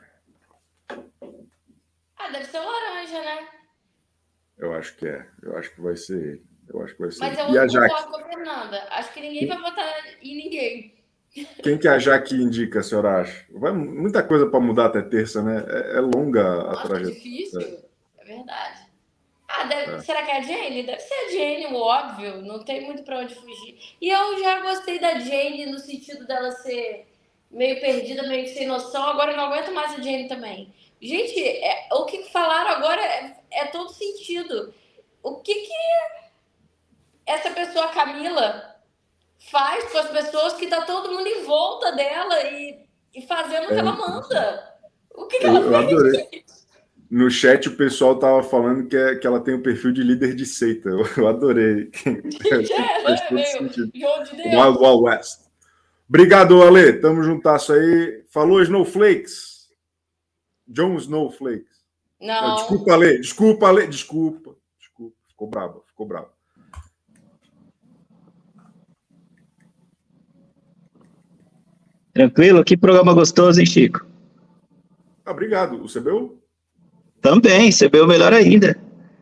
Deve ser o laranja, né? Eu acho que é. Eu acho que vai ser ele. Mas eu concordo com a Fernanda. Acho que ninguém vai votar em ninguém. Quem que a Jaque indica, a senhora acha? Vai muita coisa para mudar até terça, né? É longa a trajetória. É difícil. É verdade. Será que é a Jane? Deve ser a Jane, o óbvio. Não tem muito para onde fugir. E eu já gostei da Jane no sentido dela ser meio perdida, meio sem noção. Agora eu não aguento mais a Jane também. Gente, o que falaram agora é todo sentido. O que essa pessoa, Camila, faz com as pessoas que tá todo mundo em volta dela e fazendo o que ela manda? O que ela fez? Eu adorei. No chat o pessoal tava falando que ela tem um perfil de líder de seita. Eu adorei. Faz todo sentido. Wild Wild West. Obrigado, Ale. Tamo juntasso aí. Falou, Snowflakes. John Snowflakes. Não. Desculpa, Ale. Desculpa. Ficou bravo. Tranquilo? Que programa gostoso, hein, Chico? Obrigado. O CBU? Também, CBU melhor ainda.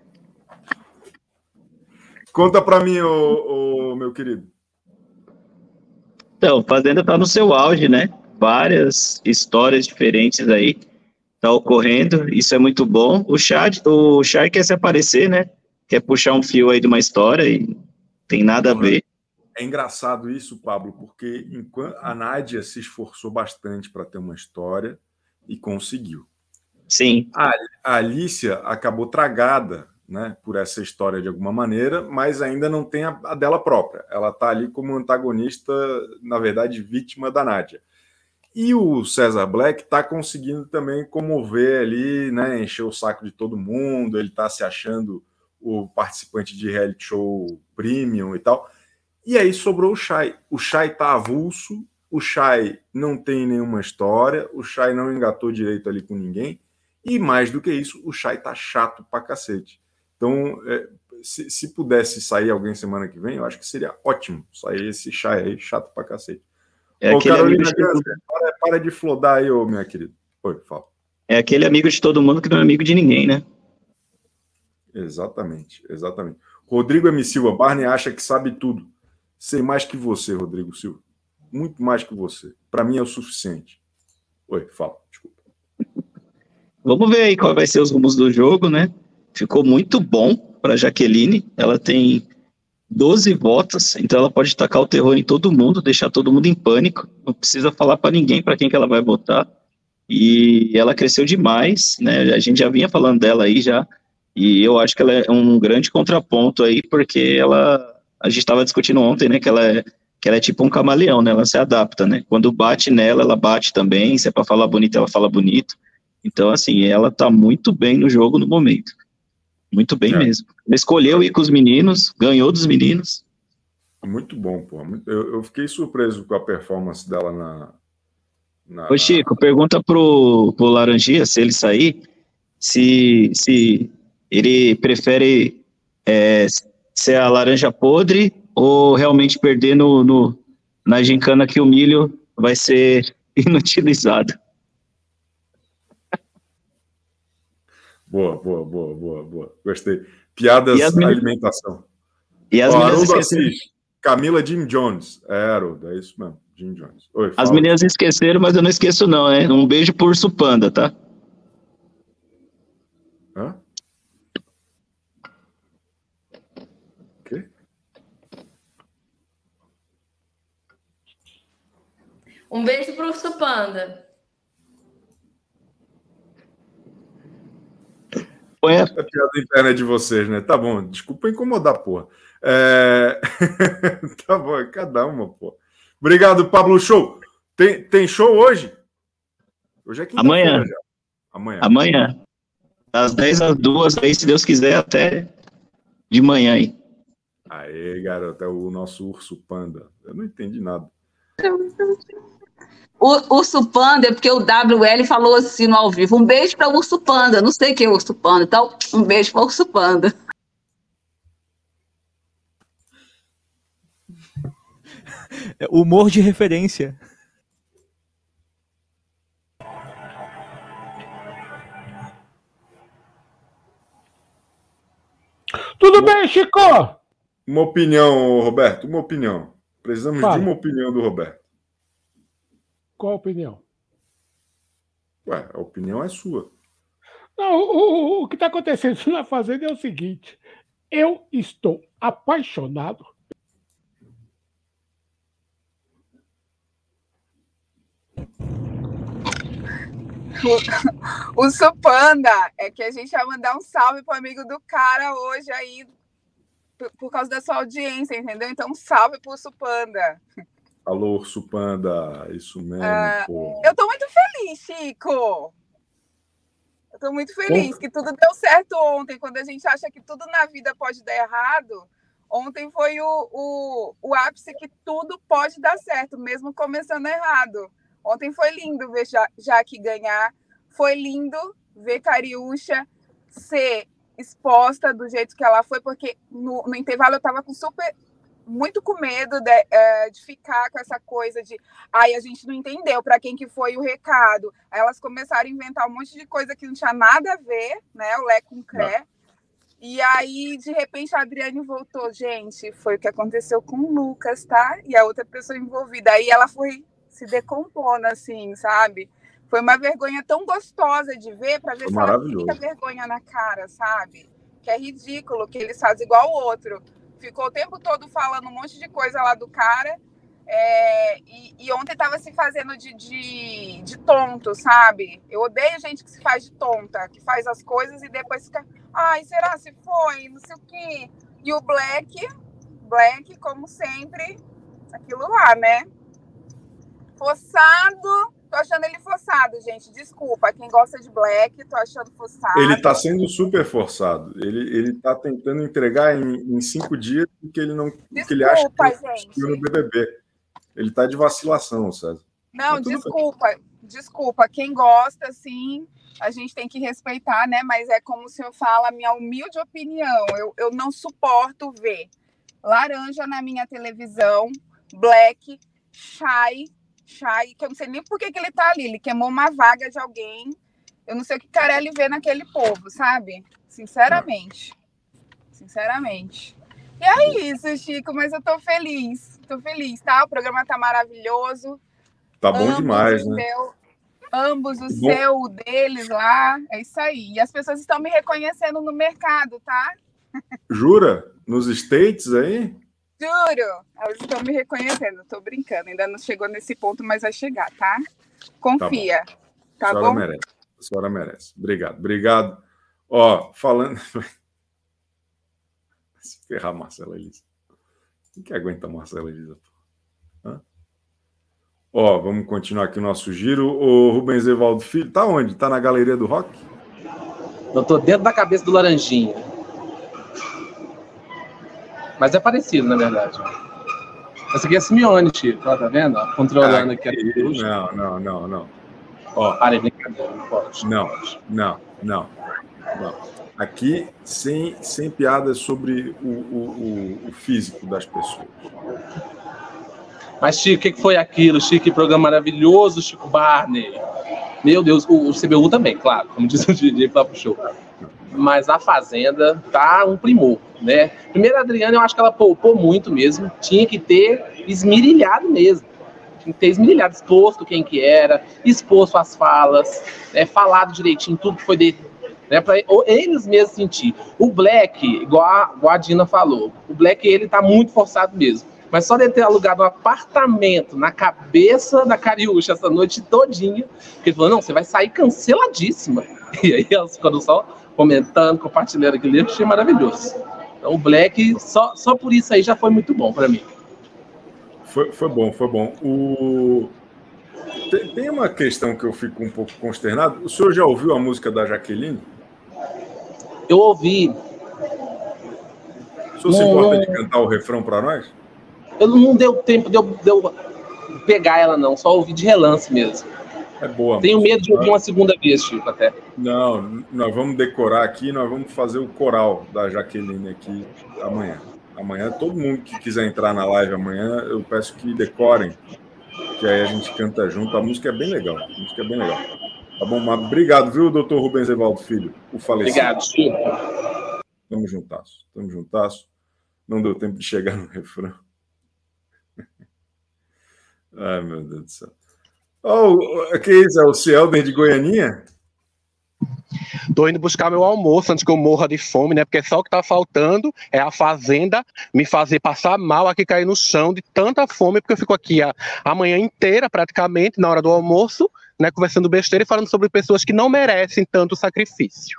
Conta para mim, meu querido. Então, Fazenda tá no seu auge, né? Várias histórias diferentes aí tá ocorrendo, isso é muito bom. O Char quer se aparecer, né? Quer puxar um fio aí de uma história e tem nada a ver. É engraçado isso, Pablo, porque enquanto a Nádia se esforçou bastante para ter uma história e conseguiu. Sim. A Alicia acabou tragada, né, por essa história de alguma maneira, mas ainda não tem a dela própria. Ela está ali como antagonista, na verdade, vítima da Nádia. E o César Black está conseguindo também comover ali, né, encher o saco de todo mundo, ele está se achando o participante de reality show premium e tal. E aí sobrou o Chay. O Chay está avulso, o Chay não tem nenhuma história, o Chay não engatou direito ali com ninguém, e mais do que isso, o Chay tá chato pra cacete. Então, se pudesse sair alguém semana que vem, eu acho que seria ótimo sair esse Chay aí, chato pra cacete. Carolina, para de flodar aí, minha querida. Oi, fala. É aquele amigo de todo mundo que não é amigo de ninguém, né? Exatamente. Rodrigo M. Silva, Barney acha que sabe tudo. Sei mais que você, Rodrigo Silva. Muito mais que você. Para mim é o suficiente. Oi, fala, desculpa. Vamos ver aí qual vai ser os rumos do jogo, né? Ficou muito bom para Jaqueline. Ela tem 12 votos, então ela pode tacar o terror em todo mundo, deixar todo mundo em pânico. Não precisa falar para ninguém para quem que ela vai votar. E ela cresceu demais, né? A gente já vinha falando dela aí já. E eu acho que ela é um grande contraponto aí, porque a gente estava discutindo ontem, né? Que ela é tipo um camaleão, né? Ela se adapta, né? Quando bate nela, ela bate também. Se é para falar bonito, ela fala bonito. Então, assim, ela tá muito bem no jogo no momento. Muito bem mesmo. Ela escolheu ir com os meninos, ganhou dos meninos. Muito bom, pô. Eu fiquei surpreso com a performance dela Ô, Chico, pergunta pro Laranjinha, se ele sair, se ele prefere ser a laranja podre ou realmente perder na gincana que o milho vai ser inutilizado. Boa. Gostei. Piadas alimentação. E as meninas esqueceram. Camila Jim Jones. Haroldo, é isso mesmo. Jim Jones. Oi, fala. As meninas esqueceram, mas eu não esqueço não, né? Um beijo pro Urso Panda, tá? Hã? O quê? Um beijo pro Urso Panda. É piada interna de vocês, né? Tá bom, desculpa incomodar, porra. Tá bom, é cada uma, porra. Obrigado, Pablo. Show. Tem show hoje? Hoje é quinta-feira já. Amanhã. Das 10 às 2, aí, se Deus quiser, até de manhã aí. Aê, garoto, é o nosso Urso Panda. Eu não entendi nada. O Urso Panda é porque o WL falou assim no ao vivo. Um beijo para o Urso Panda. Não sei quem é o Urso Panda, então um beijo para o Urso Panda. Humor de referência. Tudo bem, Chico? Uma opinião, Roberto, uma opinião. Precisamos de uma opinião do Roberto. Qual a opinião? Ué, a opinião é sua. Não, o que está acontecendo na Fazenda é o seguinte. Eu estou apaixonado. O Supanda é que a gente vai mandar um salve pro amigo do cara hoje aí, por causa da sua audiência, entendeu? Então, um salve pro Supanda. Alô, Urso Panda, isso mesmo, pô. Eu tô muito feliz, Chico. Eu tô muito feliz que tudo deu certo ontem. Quando a gente acha que tudo na vida pode dar errado, ontem foi o ápice que tudo pode dar certo, mesmo começando errado. Ontem foi lindo ver Jaque ganhar, foi lindo ver Cariúcha ser exposta do jeito que ela foi, porque no intervalo eu estava muito com medo de ficar com essa coisa de a gente não entendeu para quem que foi o recado. Aí elas começaram a inventar um monte de coisa que não tinha nada a ver, né? O Lé com o Cré. E aí, de repente, a Adriane voltou. Gente, foi o que aconteceu com o Lucas, tá? E a outra pessoa envolvida. Aí ela foi se decompondo, assim, sabe? Foi uma vergonha tão gostosa de ver, para ver se ela fica vergonha na cara, sabe? Que é ridículo que eles fazem igual o outro. Ficou o tempo todo falando um monte de coisa lá do cara, e ontem tava se fazendo de tonto, sabe? Eu odeio gente que se faz de tonta, que faz as coisas e depois fica, será se foi? Não sei o quê. E o Black, como sempre, aquilo lá, né? Forçado, tô achando ele forçado, gente. Desculpa, quem gosta de Black, tô achando forçado. Ele tá sendo super forçado. Ele tá tentando entregar em 5 dias o que ele não. Desculpa, que ele acha que gente. No BBB. Ele tá de vacilação, César. Não, desculpa. Quem gosta, sim, a gente tem que respeitar, né? Mas é como o senhor fala, a minha humilde opinião. Eu não suporto ver laranja na minha televisão, Black, Chay, que eu não sei nem por que ele tá ali. Ele queimou uma vaga de alguém. Eu não sei o que Carelli vê naquele povo, sabe? Sinceramente. E é isso, Chico, mas eu tô feliz, tá? O programa tá maravilhoso. Tá bom demais, né? Ambos, o seu, o deles lá. É isso aí. E as pessoas estão me reconhecendo no mercado, tá? Jura? Nos States aí? Juro. Elas estão me reconhecendo. Tô brincando. Ainda não chegou nesse ponto, mas vai chegar, tá? Confia. Tá bom? Merece. A senhora merece. Obrigado. Ó, falando... Se ferrar, Marcela Elisa. Quem que aguenta Marcela Elisa? Ó, vamos continuar aqui o nosso giro. O Rubens Evaldo Filho, tá onde? Tá na Galeria do Rock? Eu tô dentro da cabeça do Laranjinha. Mas é parecido, na verdade. Essa aqui é a Simeone, Chico. Tá vendo? Controlando aqui. Não. Ó, para, brincadeira, não pode. Não. Aqui, sem piadas sobre o físico das pessoas. Mas, Chico, o que foi aquilo? Chico, que programa maravilhoso, Chico Barney. Meu Deus, o CBU também, claro, como diz o DJ lá pro show. Mas a Fazenda tá um primor, né? Primeiro, a Adriana, eu acho que ela poupou muito mesmo. Tinha que ter esmirilhado mesmo. Tinha que ter esmirilhado, exposto quem que era, exposto as falas, né? Falado direitinho tudo que foi dele, né? Para eles mesmos sentir. O Black, igual a Dina falou, o Black, ele tá muito forçado mesmo. Mas só de ter alugado um apartamento na cabeça da Cariúcha essa noite todinha, porque ele falou, não, você vai sair canceladíssima. E aí elas ficaram só comentando, compartilhando aquele livro, achei maravilhoso. Então o Black, só por isso aí já foi muito bom para mim. Foi bom. Tem uma questão que eu fico um pouco consternado. O senhor já ouviu a música da Jaqueline? Eu ouvi. O senhor se importa de cantar o refrão para nós? Eu não deu tempo de eu pegar ela, não. Só ouvi de relance mesmo. É boa. Tenho medo de ouvir uma segunda vez, Chico, até. Não, nós vamos decorar aqui, nós vamos fazer o coral da Jaqueline aqui amanhã. Amanhã, todo mundo que quiser entrar na live amanhã, eu peço que decorem, que aí a gente canta junto. A música é bem legal. Tá bom, mas obrigado, viu, doutor Rubens Evaldo Filho, o falecido. Obrigado, Chico. Tamo juntasso. Não deu tempo de chegar no refrão. Ai, meu Deus do céu. Que isso? É o Cielder de Goianinha? Tô indo buscar meu almoço antes que eu morra de fome, né? Porque só o que tá faltando é a Fazenda me fazer passar mal aqui, cair no chão de tanta fome, porque eu fico aqui a manhã inteira, praticamente, na hora do almoço, né? Conversando besteira e falando sobre pessoas que não merecem tanto sacrifício.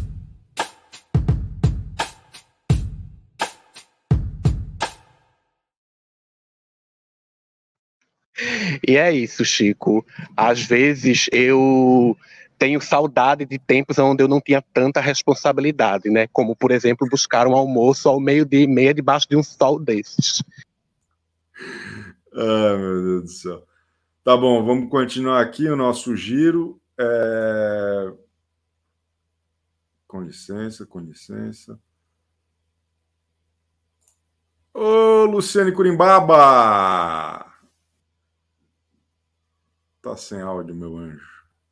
E é isso, Chico. Às vezes eu tenho saudade de tempos onde eu não tinha tanta responsabilidade, né? Como, por exemplo, buscar um almoço ao 12:30 debaixo de um sol desses. Ai, meu Deus do céu. Tá bom, vamos continuar aqui o nosso giro. Com licença. Ô, Luciane Curimbaba! Tá sem áudio, meu anjo.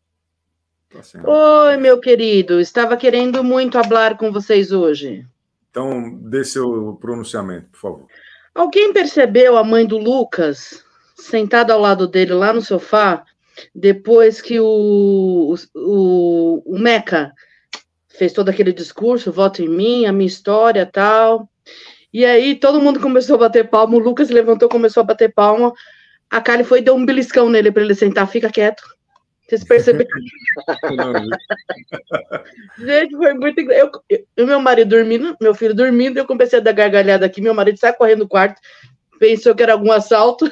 Oi, meu querido. Estava querendo muito falar com vocês hoje. Então, dê seu pronunciamento, por favor. Alguém percebeu a mãe do Lucas sentada ao lado dele lá no sofá, depois que o Meca fez todo aquele discurso, voto em mim, a minha história, tal. E aí todo mundo começou a bater palma, o Lucas levantou, começou a bater palma. A Kali foi e deu um beliscão nele para ele sentar. Fica quieto. Vocês perceberam? Gente, foi muito engraçado. Eu meu marido dormindo, meu filho dormindo, eu comecei a dar gargalhada aqui. Meu marido sai correndo do quarto, pensou que era algum assalto.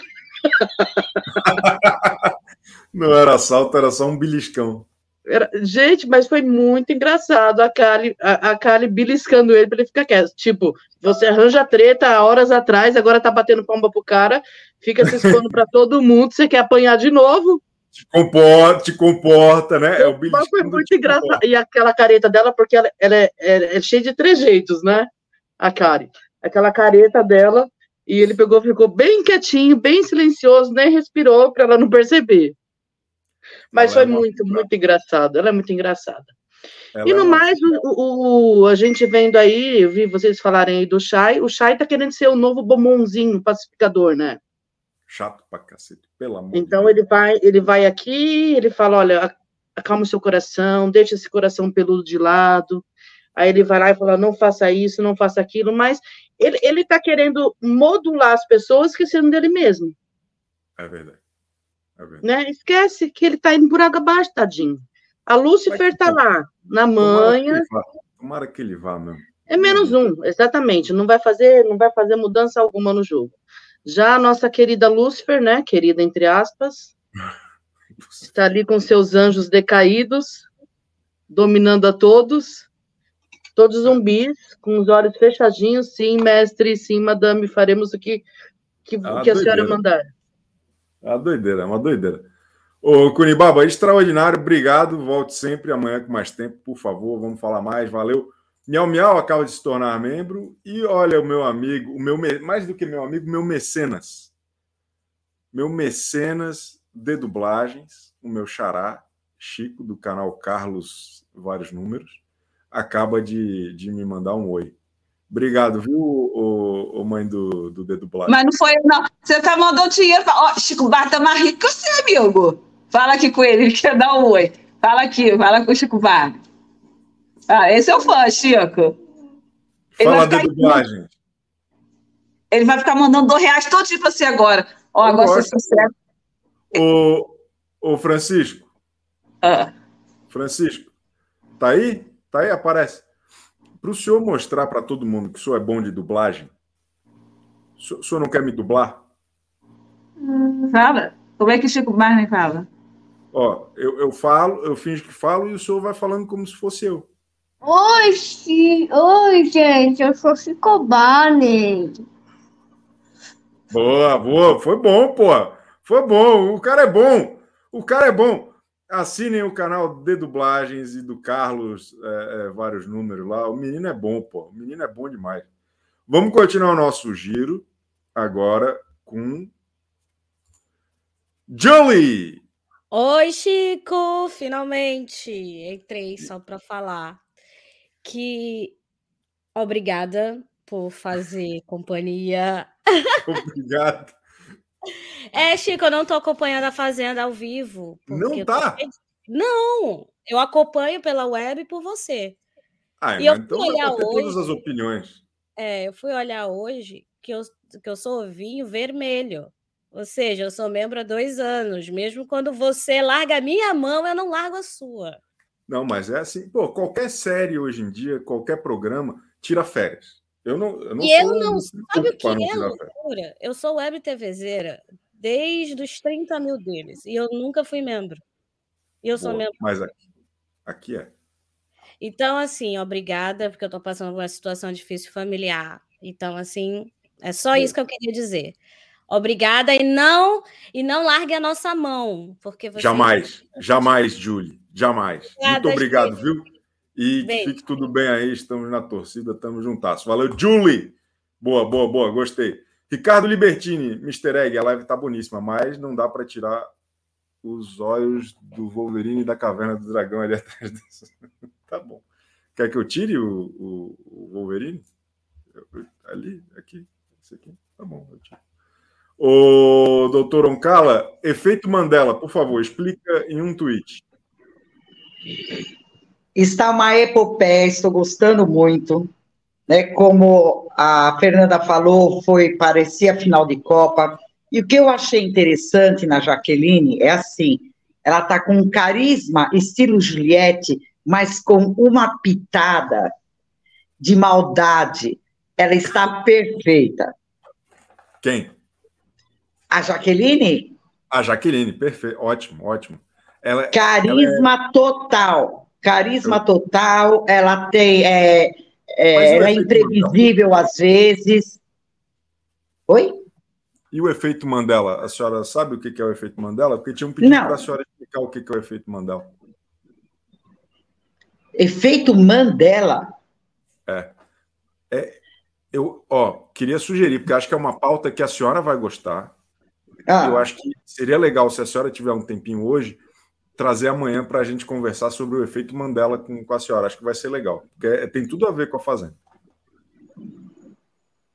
Não era assalto, era só um beliscão. Gente, mas foi muito engraçado a Kali beliscando ele para ele ficar quieto. Tipo, você arranja treta há horas atrás, agora tá batendo palma pro cara, fica se expondo para todo mundo, você quer apanhar de novo? Te comporta, né? É o beliscão. Foi muito engraçado. E aquela careta dela, porque ela é cheia de trejeitos, né? A Kali. Aquela careta dela, e ele pegou, ficou bem quietinho, bem silencioso, nem respirou para ela não perceber. Mas foi muito engraçado. Ela é muito engraçada. E no mais, a gente vendo aí, eu vi vocês falarem aí do Chay. O Chay tá querendo ser o novo bombonzinho pacificador, né? Chato pra cacete, pelo amor Então de Deus. ele vai aqui, ele fala, olha, acalma o seu coração, deixa esse coração peludo de lado. Aí ele vai lá e fala, não faça isso, não faça aquilo, mas ele tá querendo modular as pessoas esquecendo dele mesmo. É verdade. Né? Esquece que ele tá indo por água abaixo, tadinho. A Lúcifer tá lá, na manha. Tomara que ele vá mesmo. É menos um, exatamente. Não vai fazer mudança alguma no jogo. Já a nossa querida Lúcifer, né? Querida entre aspas, está ali com seus anjos decaídos, dominando a todos zumbis, com os olhos fechadinhos. Sim, mestre, sim, madame, faremos o que a senhora mandar. É uma doideira. Ô, Cunibaba, extraordinário, obrigado. Volte sempre amanhã com mais tempo, por favor. Vamos falar mais, valeu. Miau Miau acaba de se tornar membro. E olha o meu amigo, mais do que meu amigo, meu mecenas. Meu mecenas de dublagens, o meu xará, Chico, do canal Carlos Vários Números, acaba de me mandar um oi. Obrigado, viu, o mãe do Dedublagem? Mas não foi eu, não. Você tá mandando dinheiro. Ó, Chico Bar tá mais rico que você, amigo. Fala aqui com ele quer dar um oi. Fala com o Chico Bar. Esse é o fã, Chico. Fala da dublagem. Ele vai ficar mandando R$2 todo dia pra você agora. Ó, agora você sucesso. Ô, Francisco. Francisco, tá aí? Tá aí? Aparece. Para o senhor mostrar para todo mundo que o senhor é bom de dublagem, o senhor não quer me dublar? Fala. Como é que o Chico Barney fala? Ó, eu falo, eu finjo que falo e o senhor vai falando como se fosse eu. Oi, gente, eu sou Chico Barney. Boa, foi bom, pô. Foi bom, o cara é bom. Assinem o canal de dublagens e do Carlos, vários números lá. O menino é bom, pô. O menino é bom demais. Vamos continuar o nosso giro agora com Julie. Oi, Chico! Finalmente entrei só para falar que obrigada por fazer companhia. Obrigado. Chico, eu não estou acompanhando a Fazenda ao vivo. Não tá? Não, eu acompanho pela web por você. E eu então fui olhar hoje, todas as opiniões. Eu fui olhar hoje que eu sou ovinho vermelho. Ou seja, eu sou membro há 2 anos. Mesmo quando você larga a minha mão, eu não largo a sua. Não, mas é assim, pô, qualquer série hoje em dia, qualquer programa, tira férias. Eu não sabe o que é loucura? Eu sou web TVzeira desde os 30 mil deles. E eu nunca fui membro. E eu sou membro. Mas aqui é. Então, assim, obrigada, porque eu estou passando por uma situação difícil familiar. Então, assim, é só isso que eu queria dizer. Obrigada e não largue a nossa mão, porque você... Jamais, Julie, jamais. Obrigada, muito obrigado, gente. Viu? E que fique tudo bem aí, estamos na torcida, estamos juntados. Valeu, Julie! Boa, gostei. Ricardo Libertini, Mr. Egg, a live tá boníssima, mas não dá para tirar os olhos do Wolverine e da Caverna do Dragão ali atrás disso. Tá bom. Quer que eu tire o Wolverine? Ali, aqui, esse aqui. Tá bom, eu tiro. Ô, doutor Oncala, efeito Mandela, por favor, explica em um tweet. Está uma epopeia, estou gostando muito. Né? Como a Fernanda falou, parecia final de Copa. E o que eu achei interessante na Jaqueline é assim, ela está com um carisma estilo Juliette, mas com uma pitada de maldade. Ela está perfeita. Quem? A Jaqueline? A Jaqueline, perfeito. Ótimo. Carisma total. Carisma total. Ela tem... ela é imprevisível às vezes. Oi? E o efeito Mandela? A senhora sabe o que é o efeito Mandela? Porque tinha um pedido para a senhora explicar o que é o efeito Mandela. Efeito Mandela? Eu queria sugerir, porque acho que é uma pauta que a senhora vai gostar. Eu acho que seria legal, se a senhora tiver um tempinho hoje, trazer amanhã para a gente conversar sobre o efeito Mandela com a senhora. Acho que vai ser legal, porque tem tudo a ver com a Fazenda.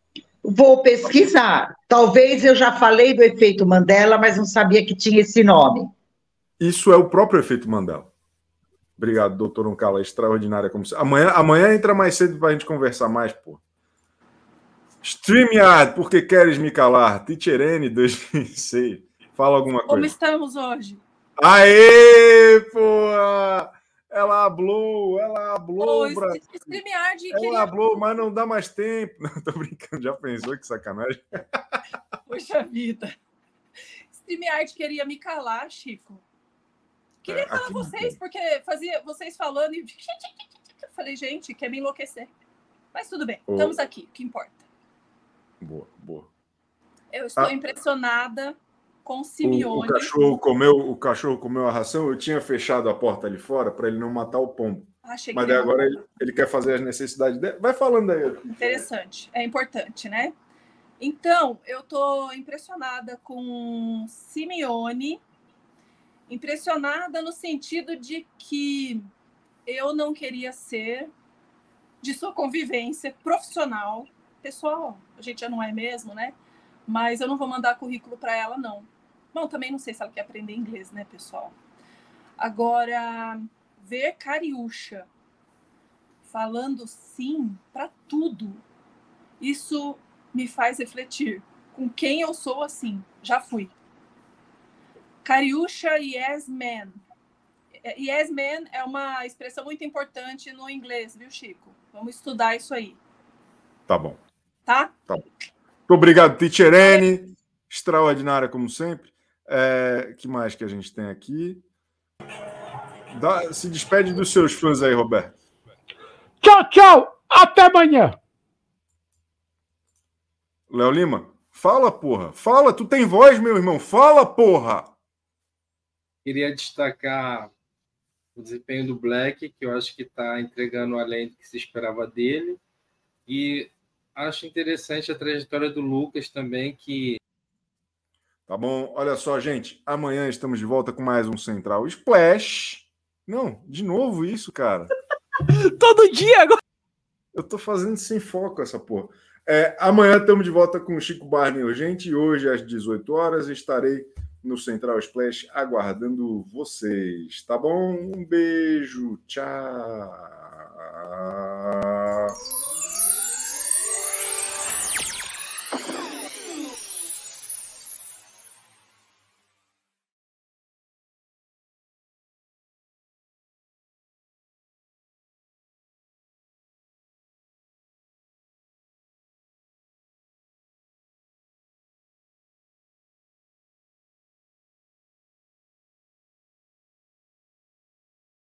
Vou pesquisar. Talvez eu já falei do efeito Mandela, mas não sabia que tinha esse nome. Isso é o próprio efeito Mandela. Obrigado, doutor Uncala, extraordinária como você. Amanhã entra mais cedo para a gente conversar mais, pô. StreamYard, porque queres me calar? Teacher N 2006. Fala alguma coisa. Como estamos hoje? Aê, porra! Ela hablou, Brasil. StreamYard Ela queria... hablou, mas não dá mais tempo. Não, tô brincando, já pensou que sacanagem? Poxa vida. StreamYard queria me calar, Chico. Queria calar vocês, porque fazia vocês falando e... Eu falei, gente, quer me enlouquecer. Mas tudo bem, estamos aqui, o que importa. Boa. Eu estou impressionada com Simeone. O cachorro comeu a ração. Eu tinha fechado a porta ali fora para ele não matar o pombo. Mas agora ele quer fazer as necessidades dele. Vai falando aí. Interessante. É importante, né? Então, eu estou impressionada com Simeone. Impressionada no sentido de que eu não queria ser de sua convivência profissional. Pessoal, a gente já não é mesmo, né? Mas eu não vou mandar currículo para ela, não. Bom, também não sei se ela quer aprender inglês, né, pessoal? Agora, ver Cariúcha falando sim para tudo, isso me faz refletir com quem eu sou assim. Já fui. Cariúcha yes man. Yes man é uma expressão muito importante no inglês, viu, Chico? Vamos estudar isso aí. Tá bom. Tá? Tá bom. Muito obrigado, Teacher N. Extraordinária, como sempre. Que mais que a gente tem aqui? Se despede dos seus fãs aí, Roberto. Tchau. Até amanhã. Léo Lima, fala, porra. Fala, tu tem voz, meu irmão. Fala, porra. Queria destacar o desempenho do Black, que eu acho que está entregando além do que se esperava dele. E acho interessante a trajetória do Lucas também, que... Tá bom, olha só, gente. Amanhã estamos de volta com mais um Central Splash. Não, de novo isso, cara. Todo dia agora. Eu tô fazendo sem foco essa porra. Amanhã estamos de volta com o Chico Barney Urgente e hoje às 18 horas estarei no Central Splash aguardando vocês, tá bom? Um beijo, tchau.